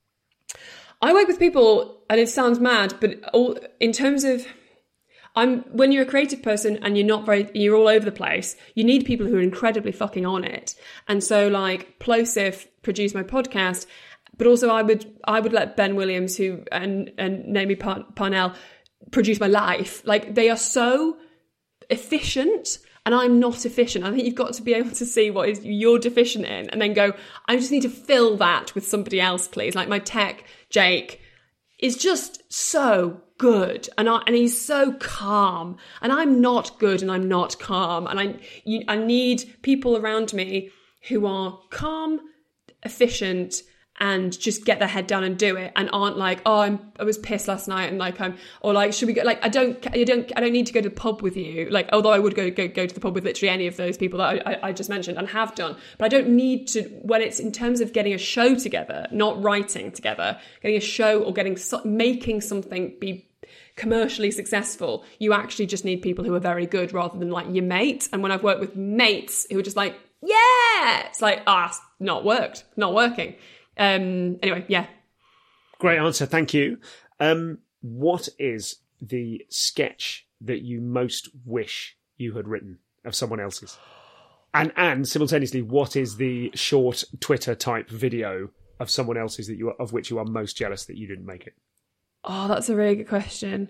it sounds mad, but in terms of, when you're a creative person and you're all over the place, you need people who are incredibly fucking on it. And so like Plosive produced my podcast, but also I would let Ben Williams and Naomi Parnell produce my life. Like they are so efficient and I'm not efficient. I think you've got to be able to see what is you're deficient in and then go, I just need to fill that with somebody else, please. Like my tech, Jake, is just so good and he's so calm, and I'm not good and I'm not calm, and I need people around me who are calm, efficient, and just get their head down and do it, and aren't like, I was pissed last night, and like should we go? Like I don't need to go to the pub with you. Like although I would go to the pub with literally any of those people that I just mentioned and have done, but I don't need to when it's in terms of getting a show together, not writing together, getting a show or making something be commercially successful. You actually just need people who are very good rather than like your mates. And when I've worked with mates who are just like, yeah, it's like it's not working. Anyway, yeah. Great answer, thank you. What is the sketch that you most wish you had written of someone else's? And simultaneously, what is the short Twitter type video of someone else's of which you are most jealous that you didn't make it? Oh, that's a really good question.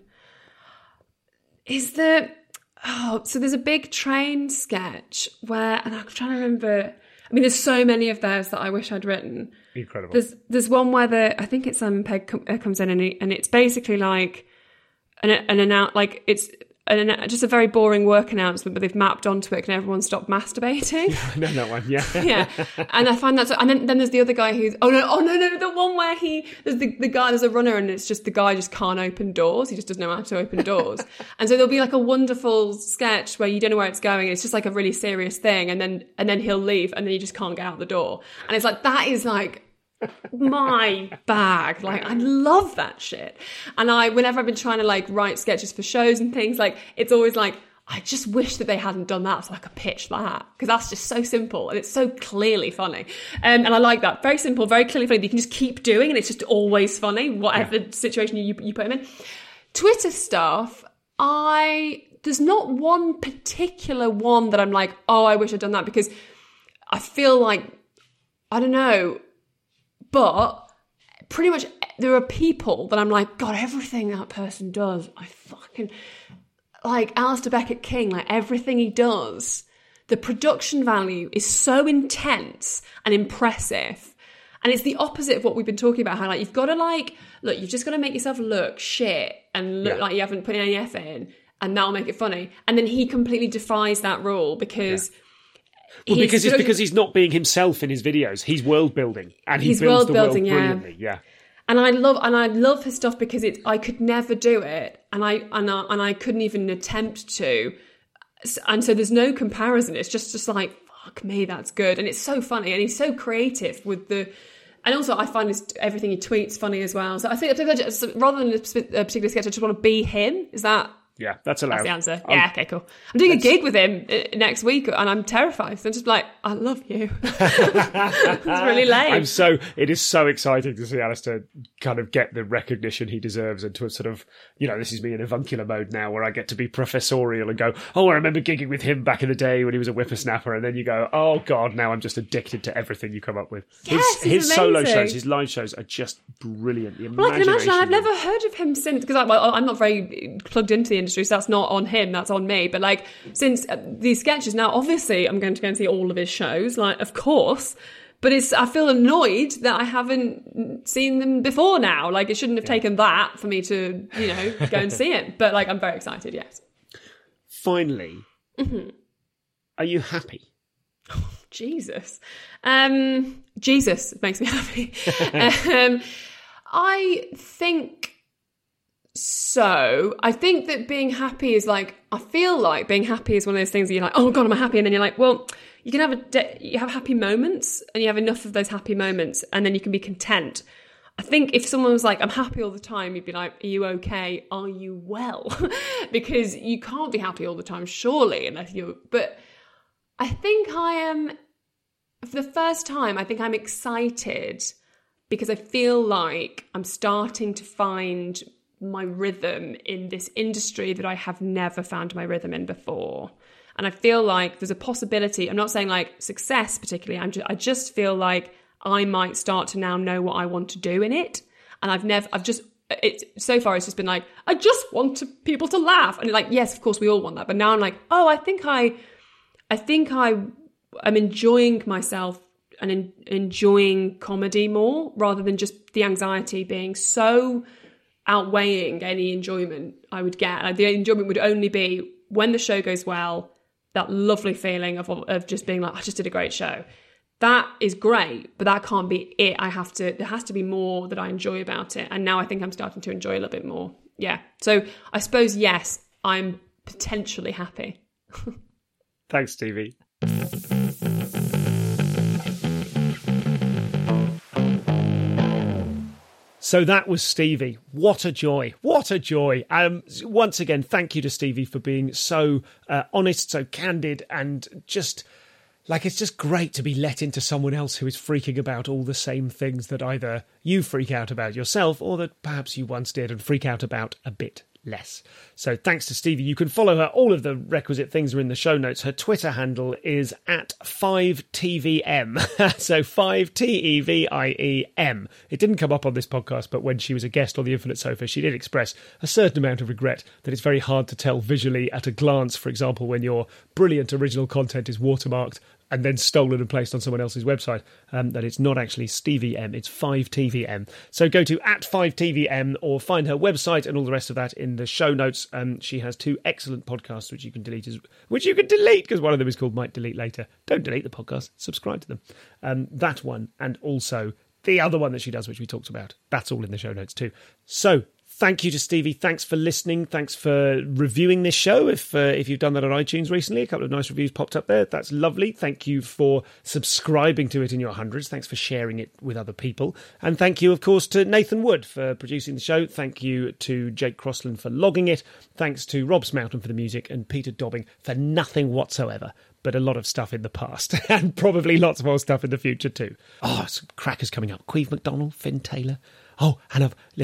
So there's a big train sketch and I'm trying to remember. I mean, there's so many of those that I wish I'd written. Incredible. There's one where I think it's Simon Pegg comes in and it's basically like just a very boring work announcement, but they've mapped onto it and everyone stopped masturbating. I know that one, yeah. Yeah. And I find that and then there's the other guy who's the one where there's the guy, there's a runner and it's just the guy just can't open doors. He just doesn't know how to open doors. And so there'll be like a wonderful sketch where you don't know where it's going. It's just like a really serious thing, and then he'll leave and then you just can't get out the door. And it's like that is like my bag. Like I love that shit. And whenever I've been trying to like write sketches for shows and things, like it's always like I just wish that they hadn't done that so I could pitch that, because that's just so simple and it's so clearly funny. And I like that. Very simple, very clearly funny that you can just keep doing and it's just always funny whatever situation you put them in. Twitter stuff, there's not one particular one that I'm like, oh, I wish I'd done that, because I feel like, I don't know, but pretty much there are people that I'm like, God, everything that person does, I fucking, like Alistair Beckett King, like everything he does, the production value is so intense and impressive. And it's the opposite of what we've been talking about, how like you've got to like, look, you've just got to make yourself look shit and look like you haven't put any effort in, and that'll make it funny. And then he completely defies that rule because... Well, because he's not being himself in his videos. He's world building, and he builds the world brilliantly. Yeah. And I love his stuff because I could never do it, and I couldn't even attempt to. And so there's no comparison. It's just like, fuck me, that's good. And it's so funny, and he's so creative with the... And also I find everything he tweets funny as well. So I think rather than a particular sketch, I just want to be him. Is that... Yeah, that's allowed. That's the answer. Yeah, okay, cool. I'm doing a gig with him next week, and I'm terrified. So I'm just like, I love you. It's really lame. It is so exciting to see Alistair kind of get the recognition he deserves, and to sort of, this is me in avuncular mode now, where I get to be professorial and go, oh, I remember gigging with him back in the day when he was a whippersnapper, and then you go, oh God, now I'm just addicted to everything you come up with. Yes, his solo shows, his live shows are just brilliant. Well, I can imagine. I've never heard of him since, because I'm not very plugged into the industry, so that's not on him, that's on me. But like, since these sketches, now obviously I'm going to go and see all of his shows, like, of course, but I feel annoyed that I haven't seen them before now. Like, it shouldn't have taken that for me to go and see it. But like, I'm very excited. Yes. Finally, are you happy? Jesus. Jesus makes me happy. I think so. I think that being happy is like, I feel like being happy is one of those things where you're like, oh God, I'm happy. And then you're like, well, you can you have happy moments, and you have enough of those happy moments, and then you can be content. I think if someone was like, I'm happy all the time, you'd be like, are you okay? Are you well? Because you can't be happy all the time, surely, but I think I am, for the first time, I think I'm excited because I feel like I'm starting to find my rhythm in this industry that I have never found my rhythm in before. And I feel like there's a possibility, I'm not saying like success particularly, I just feel like I might start to now know what I want to do in it. And so far it's just been like, I just want people to laugh. And like, yes, of course we all want that. But now I'm like, oh, I think I'm enjoying myself and enjoying comedy more, rather than just the anxiety being so outweighing any enjoyment I would get. Like, the enjoyment would only be when the show goes well, that lovely feeling of just being like, I just did a great show. That is great, but that can't be it. There has to be more that I enjoy about it. And now I think I'm starting to enjoy a little bit more. Yeah. So I suppose, yes, I'm potentially happy. Thanks, Stevie. So that was Stevie. What a joy. What a joy. Once again, thank you to Stevie for being so honest, so candid, and just... like, it's just great to be let into someone else who is freaking about all the same things that either you freak out about yourself, or that perhaps you once did and freak out about a bit less. So thanks to Stevie. You can follow her. All of the requisite things are in the show notes. Her Twitter handle is @5TVM. So 5TEVIEM. It didn't come up on this podcast, but when she was a guest on The Infinite Sofa, she did express a certain amount of regret that it's very hard to tell visually at a glance, for example, when your brilliant original content is watermarked and then stolen and placed on someone else's website, that it's not actually Stevie M, it's 5TVM. So go to @5TVM or find her website and all the rest of that in the show notes. She has 2 excellent podcasts which you can delete, because one of them is called Might Delete Later. Don't delete the podcast, subscribe to them. That one, and also the other one that she does, which we talked about. That's all in the show notes too. So thank you to Stevie. Thanks for listening. Thanks for reviewing this show. If you've done that on iTunes recently, a couple of nice reviews popped up there. That's lovely. Thank you for subscribing to it in your hundreds. Thanks for sharing it with other people. And thank you, of course, to Nathan Wood for producing the show. Thank you to Jake Crossland for logging it. Thanks to Rob Smoughton for the music, and Peter Dobbing for nothing whatsoever, but a lot of stuff in the past, and probably lots more stuff in the future too. Oh, some crackers coming up. Queeve McDonald, Finn Taylor. Oh, and listen,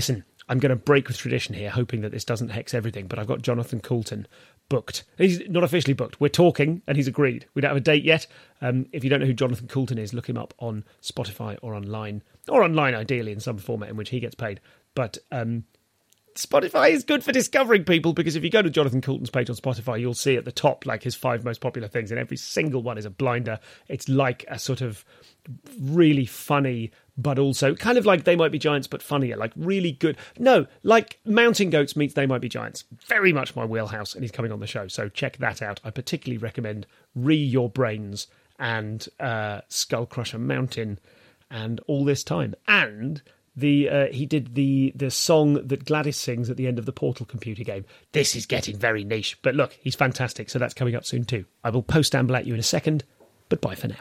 I'm going to break with tradition here, hoping that this doesn't hex everything, but I've got Jonathan Coulton booked. He's not officially booked. We're talking, and he's agreed. We don't have a date yet. If you don't know who Jonathan Coulton is, look him up on Spotify or online ideally in some format in which he gets paid. But Spotify is good for discovering people, because if you go to Jonathan Coulton's page on Spotify, you'll see at the top like his 5 most popular things, and every single one is a blinder. It's like a sort of really funny, but also kind of like They Might Be Giants, but funnier, like really good. No, like Mountain Goats meets They Might Be Giants. Very much my wheelhouse, and he's coming on the show, so check that out. I particularly recommend Re Your Brains and Skull Crusher Mountain and All This Time. And he did the song that Gladys sings at the end of the Portal computer game. This is getting very niche, but look, he's fantastic, so that's coming up soon too. I will post-amble at you in a second, but bye for now.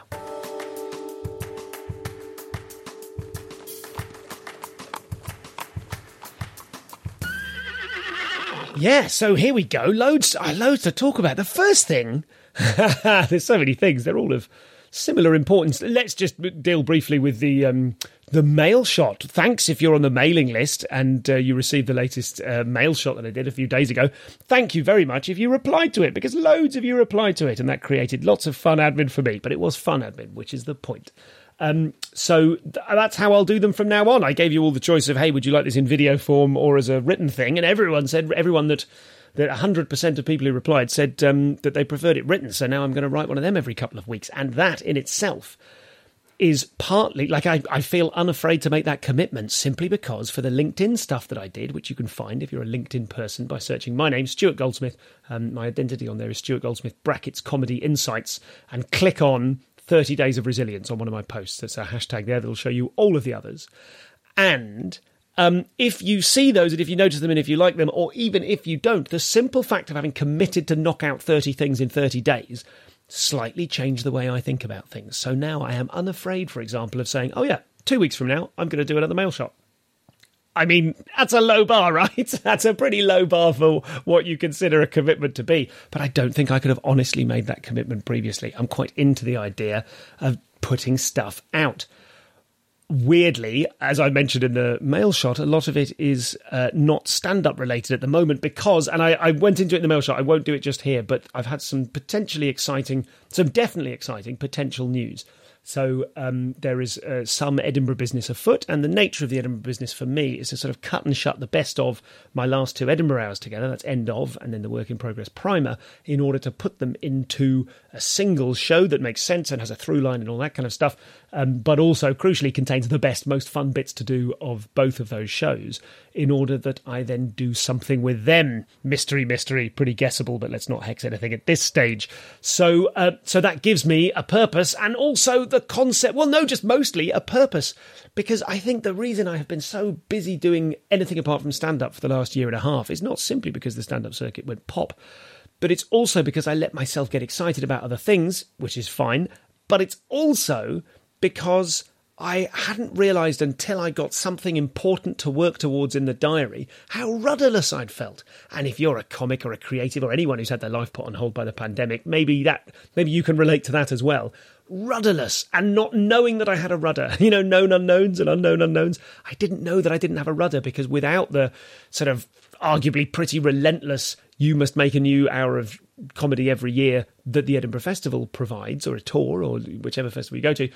Yeah, so here we go. Loads to talk about. The first thing, there's so many things. They're all of similar importance. Let's just deal briefly with the mail shot. Thanks if you're on the mailing list and you received the latest mail shot that I did a few days ago. Thank you very much if you replied to it, because loads of you replied to it, and that created lots of fun admin for me. But it was fun admin, which is the point. So that's how I'll do them from now on. I gave you all the choice of, hey, would you like this in video form or as a written thing? And everyone that 100% of people who replied said that they preferred it written. So now I'm going to write one of them every couple of weeks. And that in itself is partly, like, I feel unafraid to make that commitment simply because for the LinkedIn stuff that I did, which you can find if you're a LinkedIn person by searching my name, Stuart Goldsmith, my identity on there is Stuart Goldsmith brackets Comedy Insights, and click on 30 Days of Resilience on one of my posts. There's a hashtag there that'll show you all of the others. And if you see those, and if you notice them, and if you like them, or even if you don't, the simple fact of having committed to knock out 30 things in 30 days slightly changed the way I think about things. So now I am unafraid, for example, of saying, oh yeah, 2 weeks from now, I'm going to do another mail shot. I mean, that's a low bar, right? That's a pretty low bar for what you consider a commitment to be. But I don't think I could have honestly made that commitment previously. I'm quite into the idea of putting stuff out. Weirdly, as I mentioned in the mail shot, a lot of it is not stand-up related at the moment because, and I went into it in the mail shot, I won't do it just here, but I've had some definitely exciting potential news. So there is some Edinburgh business afoot, and the nature of the Edinburgh business for me is to sort of cut and shut the best of my last 2 Edinburgh hours together, that's End Of, and then the Work in Progress primer, in order to put them into a single show that makes sense and has a through line and all that kind of stuff, but also crucially contains the best, most fun bits to do of both of those shows, in order that I then do something with them. Mystery, pretty guessable, but let's not hex anything at this stage. So that gives me a purpose, and also the concept, well, no, just mostly a purpose, because I think the reason I have been so busy doing anything apart from stand-up for the last year and a half is not simply because the stand-up circuit went pop, but it's also because I let myself get excited about other things, which is fine, but it's also because I hadn't realised until I got something important to work towards in the diary how rudderless I'd felt. And if you're a comic or a creative or anyone who's had their life put on hold by the pandemic, maybe you can relate to that as well. Rudderless, and not knowing that I had a rudder, known unknowns and unknown unknowns. I didn't know that I didn't have a rudder, because without the sort of arguably pretty relentless, you must make a new hour of comedy every year that the Edinburgh Festival provides, or a tour, or whichever festival you go to,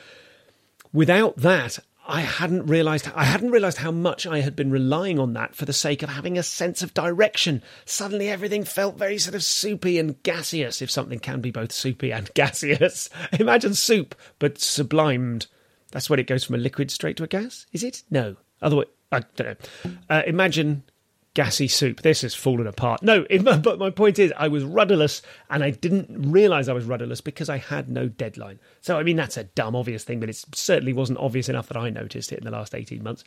without that, I hadn't realised how much I had been relying on that for the sake of having a sense of direction. Suddenly everything felt very sort of soupy and gaseous, if something can be both soupy and gaseous. Imagine soup, but sublimed. That's when it goes from a liquid straight to a gas, is it? No. Otherwise, I don't know. Imagine gassy soup. This has fallen apart. No, but my point is, I was rudderless, and I didn't realise I was rudderless because I had no deadline. So, I mean, that's a dumb, obvious thing, but it certainly wasn't obvious enough that I noticed it in the last 18 months.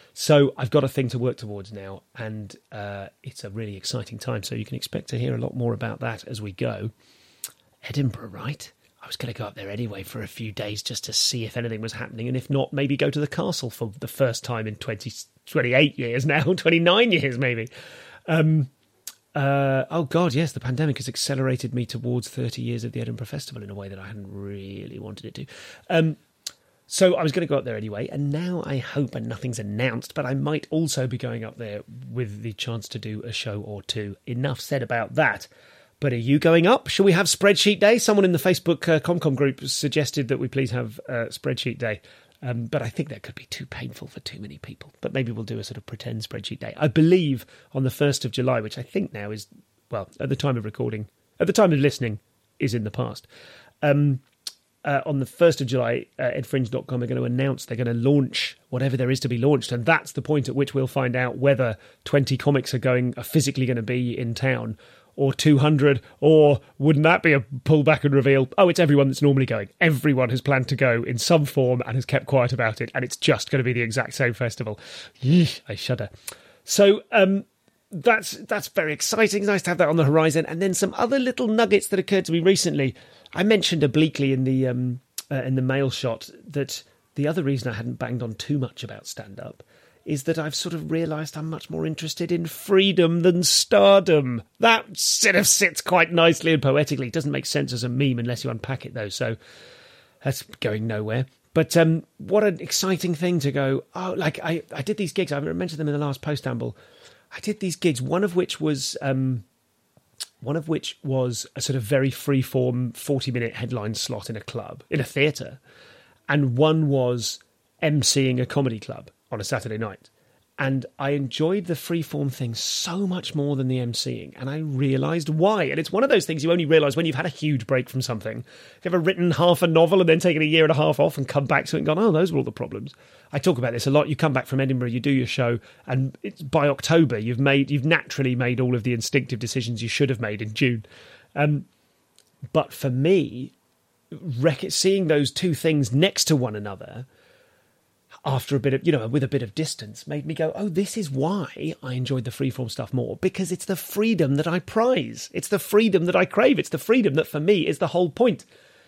So I've got a thing to work towards now, and it's a really exciting time, so you can expect to hear a lot more about that as we go. Edinburgh, right? I was going to go up there anyway for a few days just to see if anything was happening, and if not, maybe go to the castle for the first time in 28 years now, 29 years maybe. Oh God, yes, the pandemic has accelerated me towards 30 years of the Edinburgh Festival in a way that I hadn't really wanted it to. So I was going to go up there anyway, and now I hope, and nothing's announced, but I might also be going up there with the chance to do a show or two. Enough said about that. But are you going up? Shall we have Spreadsheet Day? Someone in the Facebook ComCom group suggested that we please have Spreadsheet Day. But I think that could be too painful for too many people. But maybe we'll do a sort of pretend Spreadsheet Day. I believe on the 1st of July, which I think now is, well, at the time of recording, at the time of listening, is in the past. On the 1st of July, edfringe.com are going to announce they're going to launch whatever there is to be launched. And that's the point at which we'll find out whether 20 comics are physically going to be in town, or 200, or wouldn't that be a pullback and reveal? Oh, it's everyone that's normally going. Everyone has planned to go in some form and has kept quiet about it, and it's just going to be the exact same festival. Yeesh, I shudder. So that's very exciting. Nice to have that on the horizon. And then some other little nuggets that occurred to me recently. I mentioned obliquely in the mail shot that the other reason I hadn't banged on too much about stand-up is that I've sort of realised I'm much more interested in freedom than stardom. That sort of sits quite nicely and poetically. It doesn't make sense as a meme unless you unpack it, though, so that's going nowhere. But what an exciting thing to go, oh, like I did these gigs. I mentioned them in the last Postamble. I did these gigs, one of which was a sort of very free-form 40-minute headline slot in a club, in a theatre, and one was emceeing a comedy club on a Saturday night. And I enjoyed the freeform thing so much more than the emceeing, and I realised why. And it's one of those things you only realise when you've had a huge break from something. Have you ever written half a novel and then taken a year and a half off and come back to it and gone, oh, those were all the problems? I talk about this a lot. You come back from Edinburgh, you do your show, and by October you've naturally made all of the instinctive decisions you should have made in June. But for me, seeing those two things next to one another after a bit of, with a bit of distance, made me go, oh, this is why I enjoyed the freeform stuff more, because it's the freedom that I prize. It's the freedom that I crave. It's the freedom that, for me, is the whole point.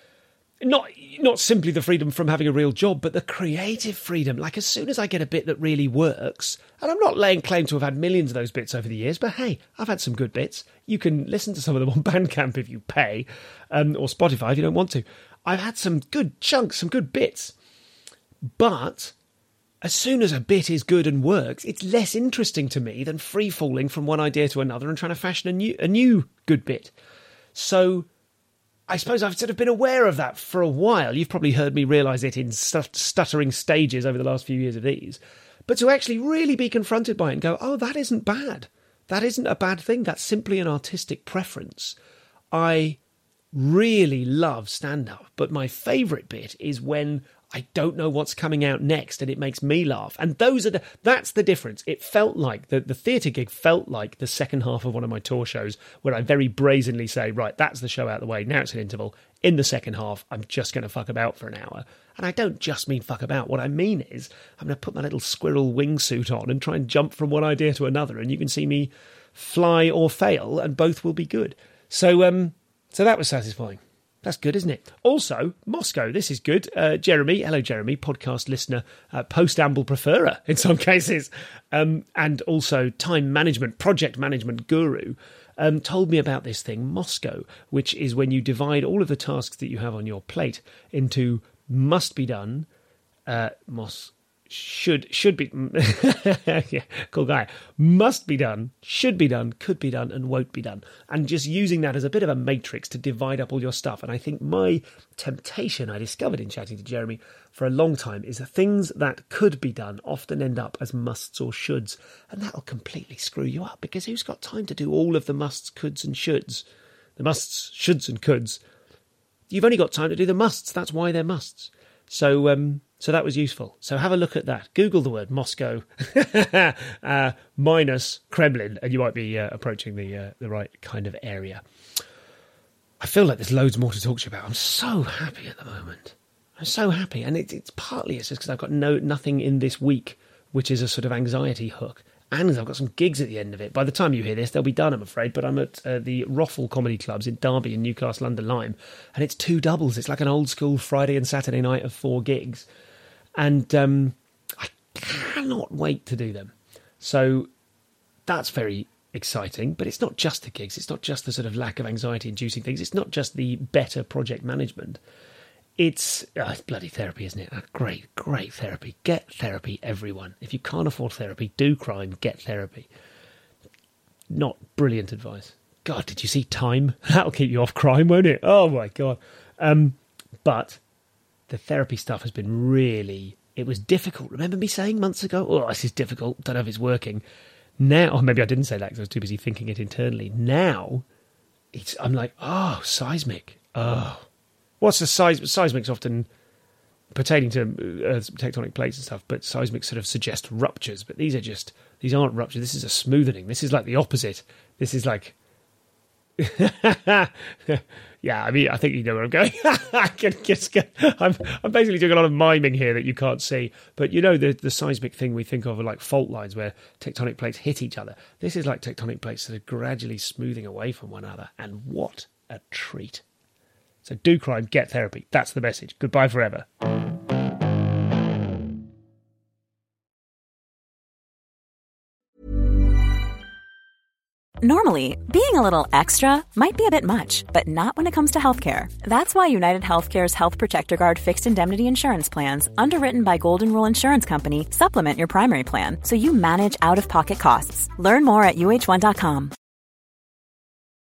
Not simply the freedom from having a real job, but the creative freedom. Like, as soon as I get a bit that really works, and I'm not laying claim to have had millions of those bits over the years, but hey, I've had some good bits. You can listen to some of them on Bandcamp if you pay, or Spotify if you don't want to. I've had some good chunks, some good bits. But as soon as a bit is good and works, it's less interesting to me than free-falling from one idea to another and trying to fashion a new good bit. So I suppose I've sort of been aware of that for a while. You've probably heard me realise it in stuttering stages over the last few years of these. But to actually really be confronted by it and go, oh, that isn't bad. That isn't a bad thing. That's simply an artistic preference. I really love stand-up, but my favourite bit is when I don't know what's coming out next and it makes me laugh. And that's the difference. It felt like, the theatre gig felt like the second half of one of my tour shows where I very brazenly say, right, that's the show out of the way, now it's an interval. In the second half, I'm just going to fuck about for an hour. And I don't just mean fuck about. What I mean is I'm going to put my little squirrel wingsuit on and try and jump from one idea to another, and you can see me fly or fail, and both will be good. So that was satisfying. That's good, isn't it? Also, Moscow, this is good. Jeremy, hello Jeremy, podcast listener, post-amble preferrer in some cases, and also time management, project management guru, told me about this thing, Moscow, which is when you divide all of the tasks that you have on your plate into must be done, should be, yeah, cool guy, must be done, should be done, could be done, and won't be done. And just using that as a bit of a matrix to divide up all your stuff. And I think my temptation, I discovered in chatting to Jeremy for a long time, is that things that could be done often end up as musts or shoulds. And that'll completely screw you up, because who's got time to do all of the musts, coulds, and shoulds? The musts, shoulds, and coulds. You've only got time to do the musts. That's why they're musts. So that was useful. So have a look at that. Google the word Moscow minus Kremlin, and you might be approaching the right kind of area. I feel like there's loads more to talk to you about. I'm so happy at the moment. I'm so happy. And it's partly just because I've got nothing in this week, which is a sort of anxiety hook. And I've got some gigs at the end of it. By the time you hear this, they'll be done, I'm afraid. But I'm at the Roffle Comedy Clubs in Derby and Newcastle under Lyme. And it's 2 doubles. It's like an old school Friday and Saturday night of 4 gigs. And I cannot wait to do them. So that's very exciting. But it's not just the gigs. It's not just the sort of lack of anxiety-inducing things. It's not just the better project management. it's bloody therapy, isn't it? Great therapy. Get therapy, everyone. If you can't afford therapy, do crime, get therapy. Not brilliant advice. God, did you see Time? That'll keep you off crime, won't it? Oh, my God. But the therapy stuff has been really... It was difficult. Remember me saying months ago, oh, this is difficult. Don't know if it's working. Now, or maybe I didn't say that because I was too busy thinking it internally. Now, I'm like, oh, seismic. Oh. What's the seismic's often pertaining to tectonic plates and stuff, but seismic sort of suggests ruptures. But these aren't ruptures. This is a smoothening. This is like the opposite. This is like... Yeah, I mean, I think you know where I'm going. I'm basically doing a lot of miming here that you can't see. But you know the seismic thing we think of are like fault lines where tectonic plates hit each other. This is like tectonic plates that are gradually smoothing away from one another. And what a treat. So do crime, get therapy. That's the message. Goodbye forever. Normally, being a little extra might be a bit much, but not when it comes to healthcare. That's why United Healthcare's Health Protector Guard fixed indemnity insurance plans, underwritten by Golden Rule Insurance Company, supplement your primary plan so you manage out-of-pocket costs. Learn more at uh1.com.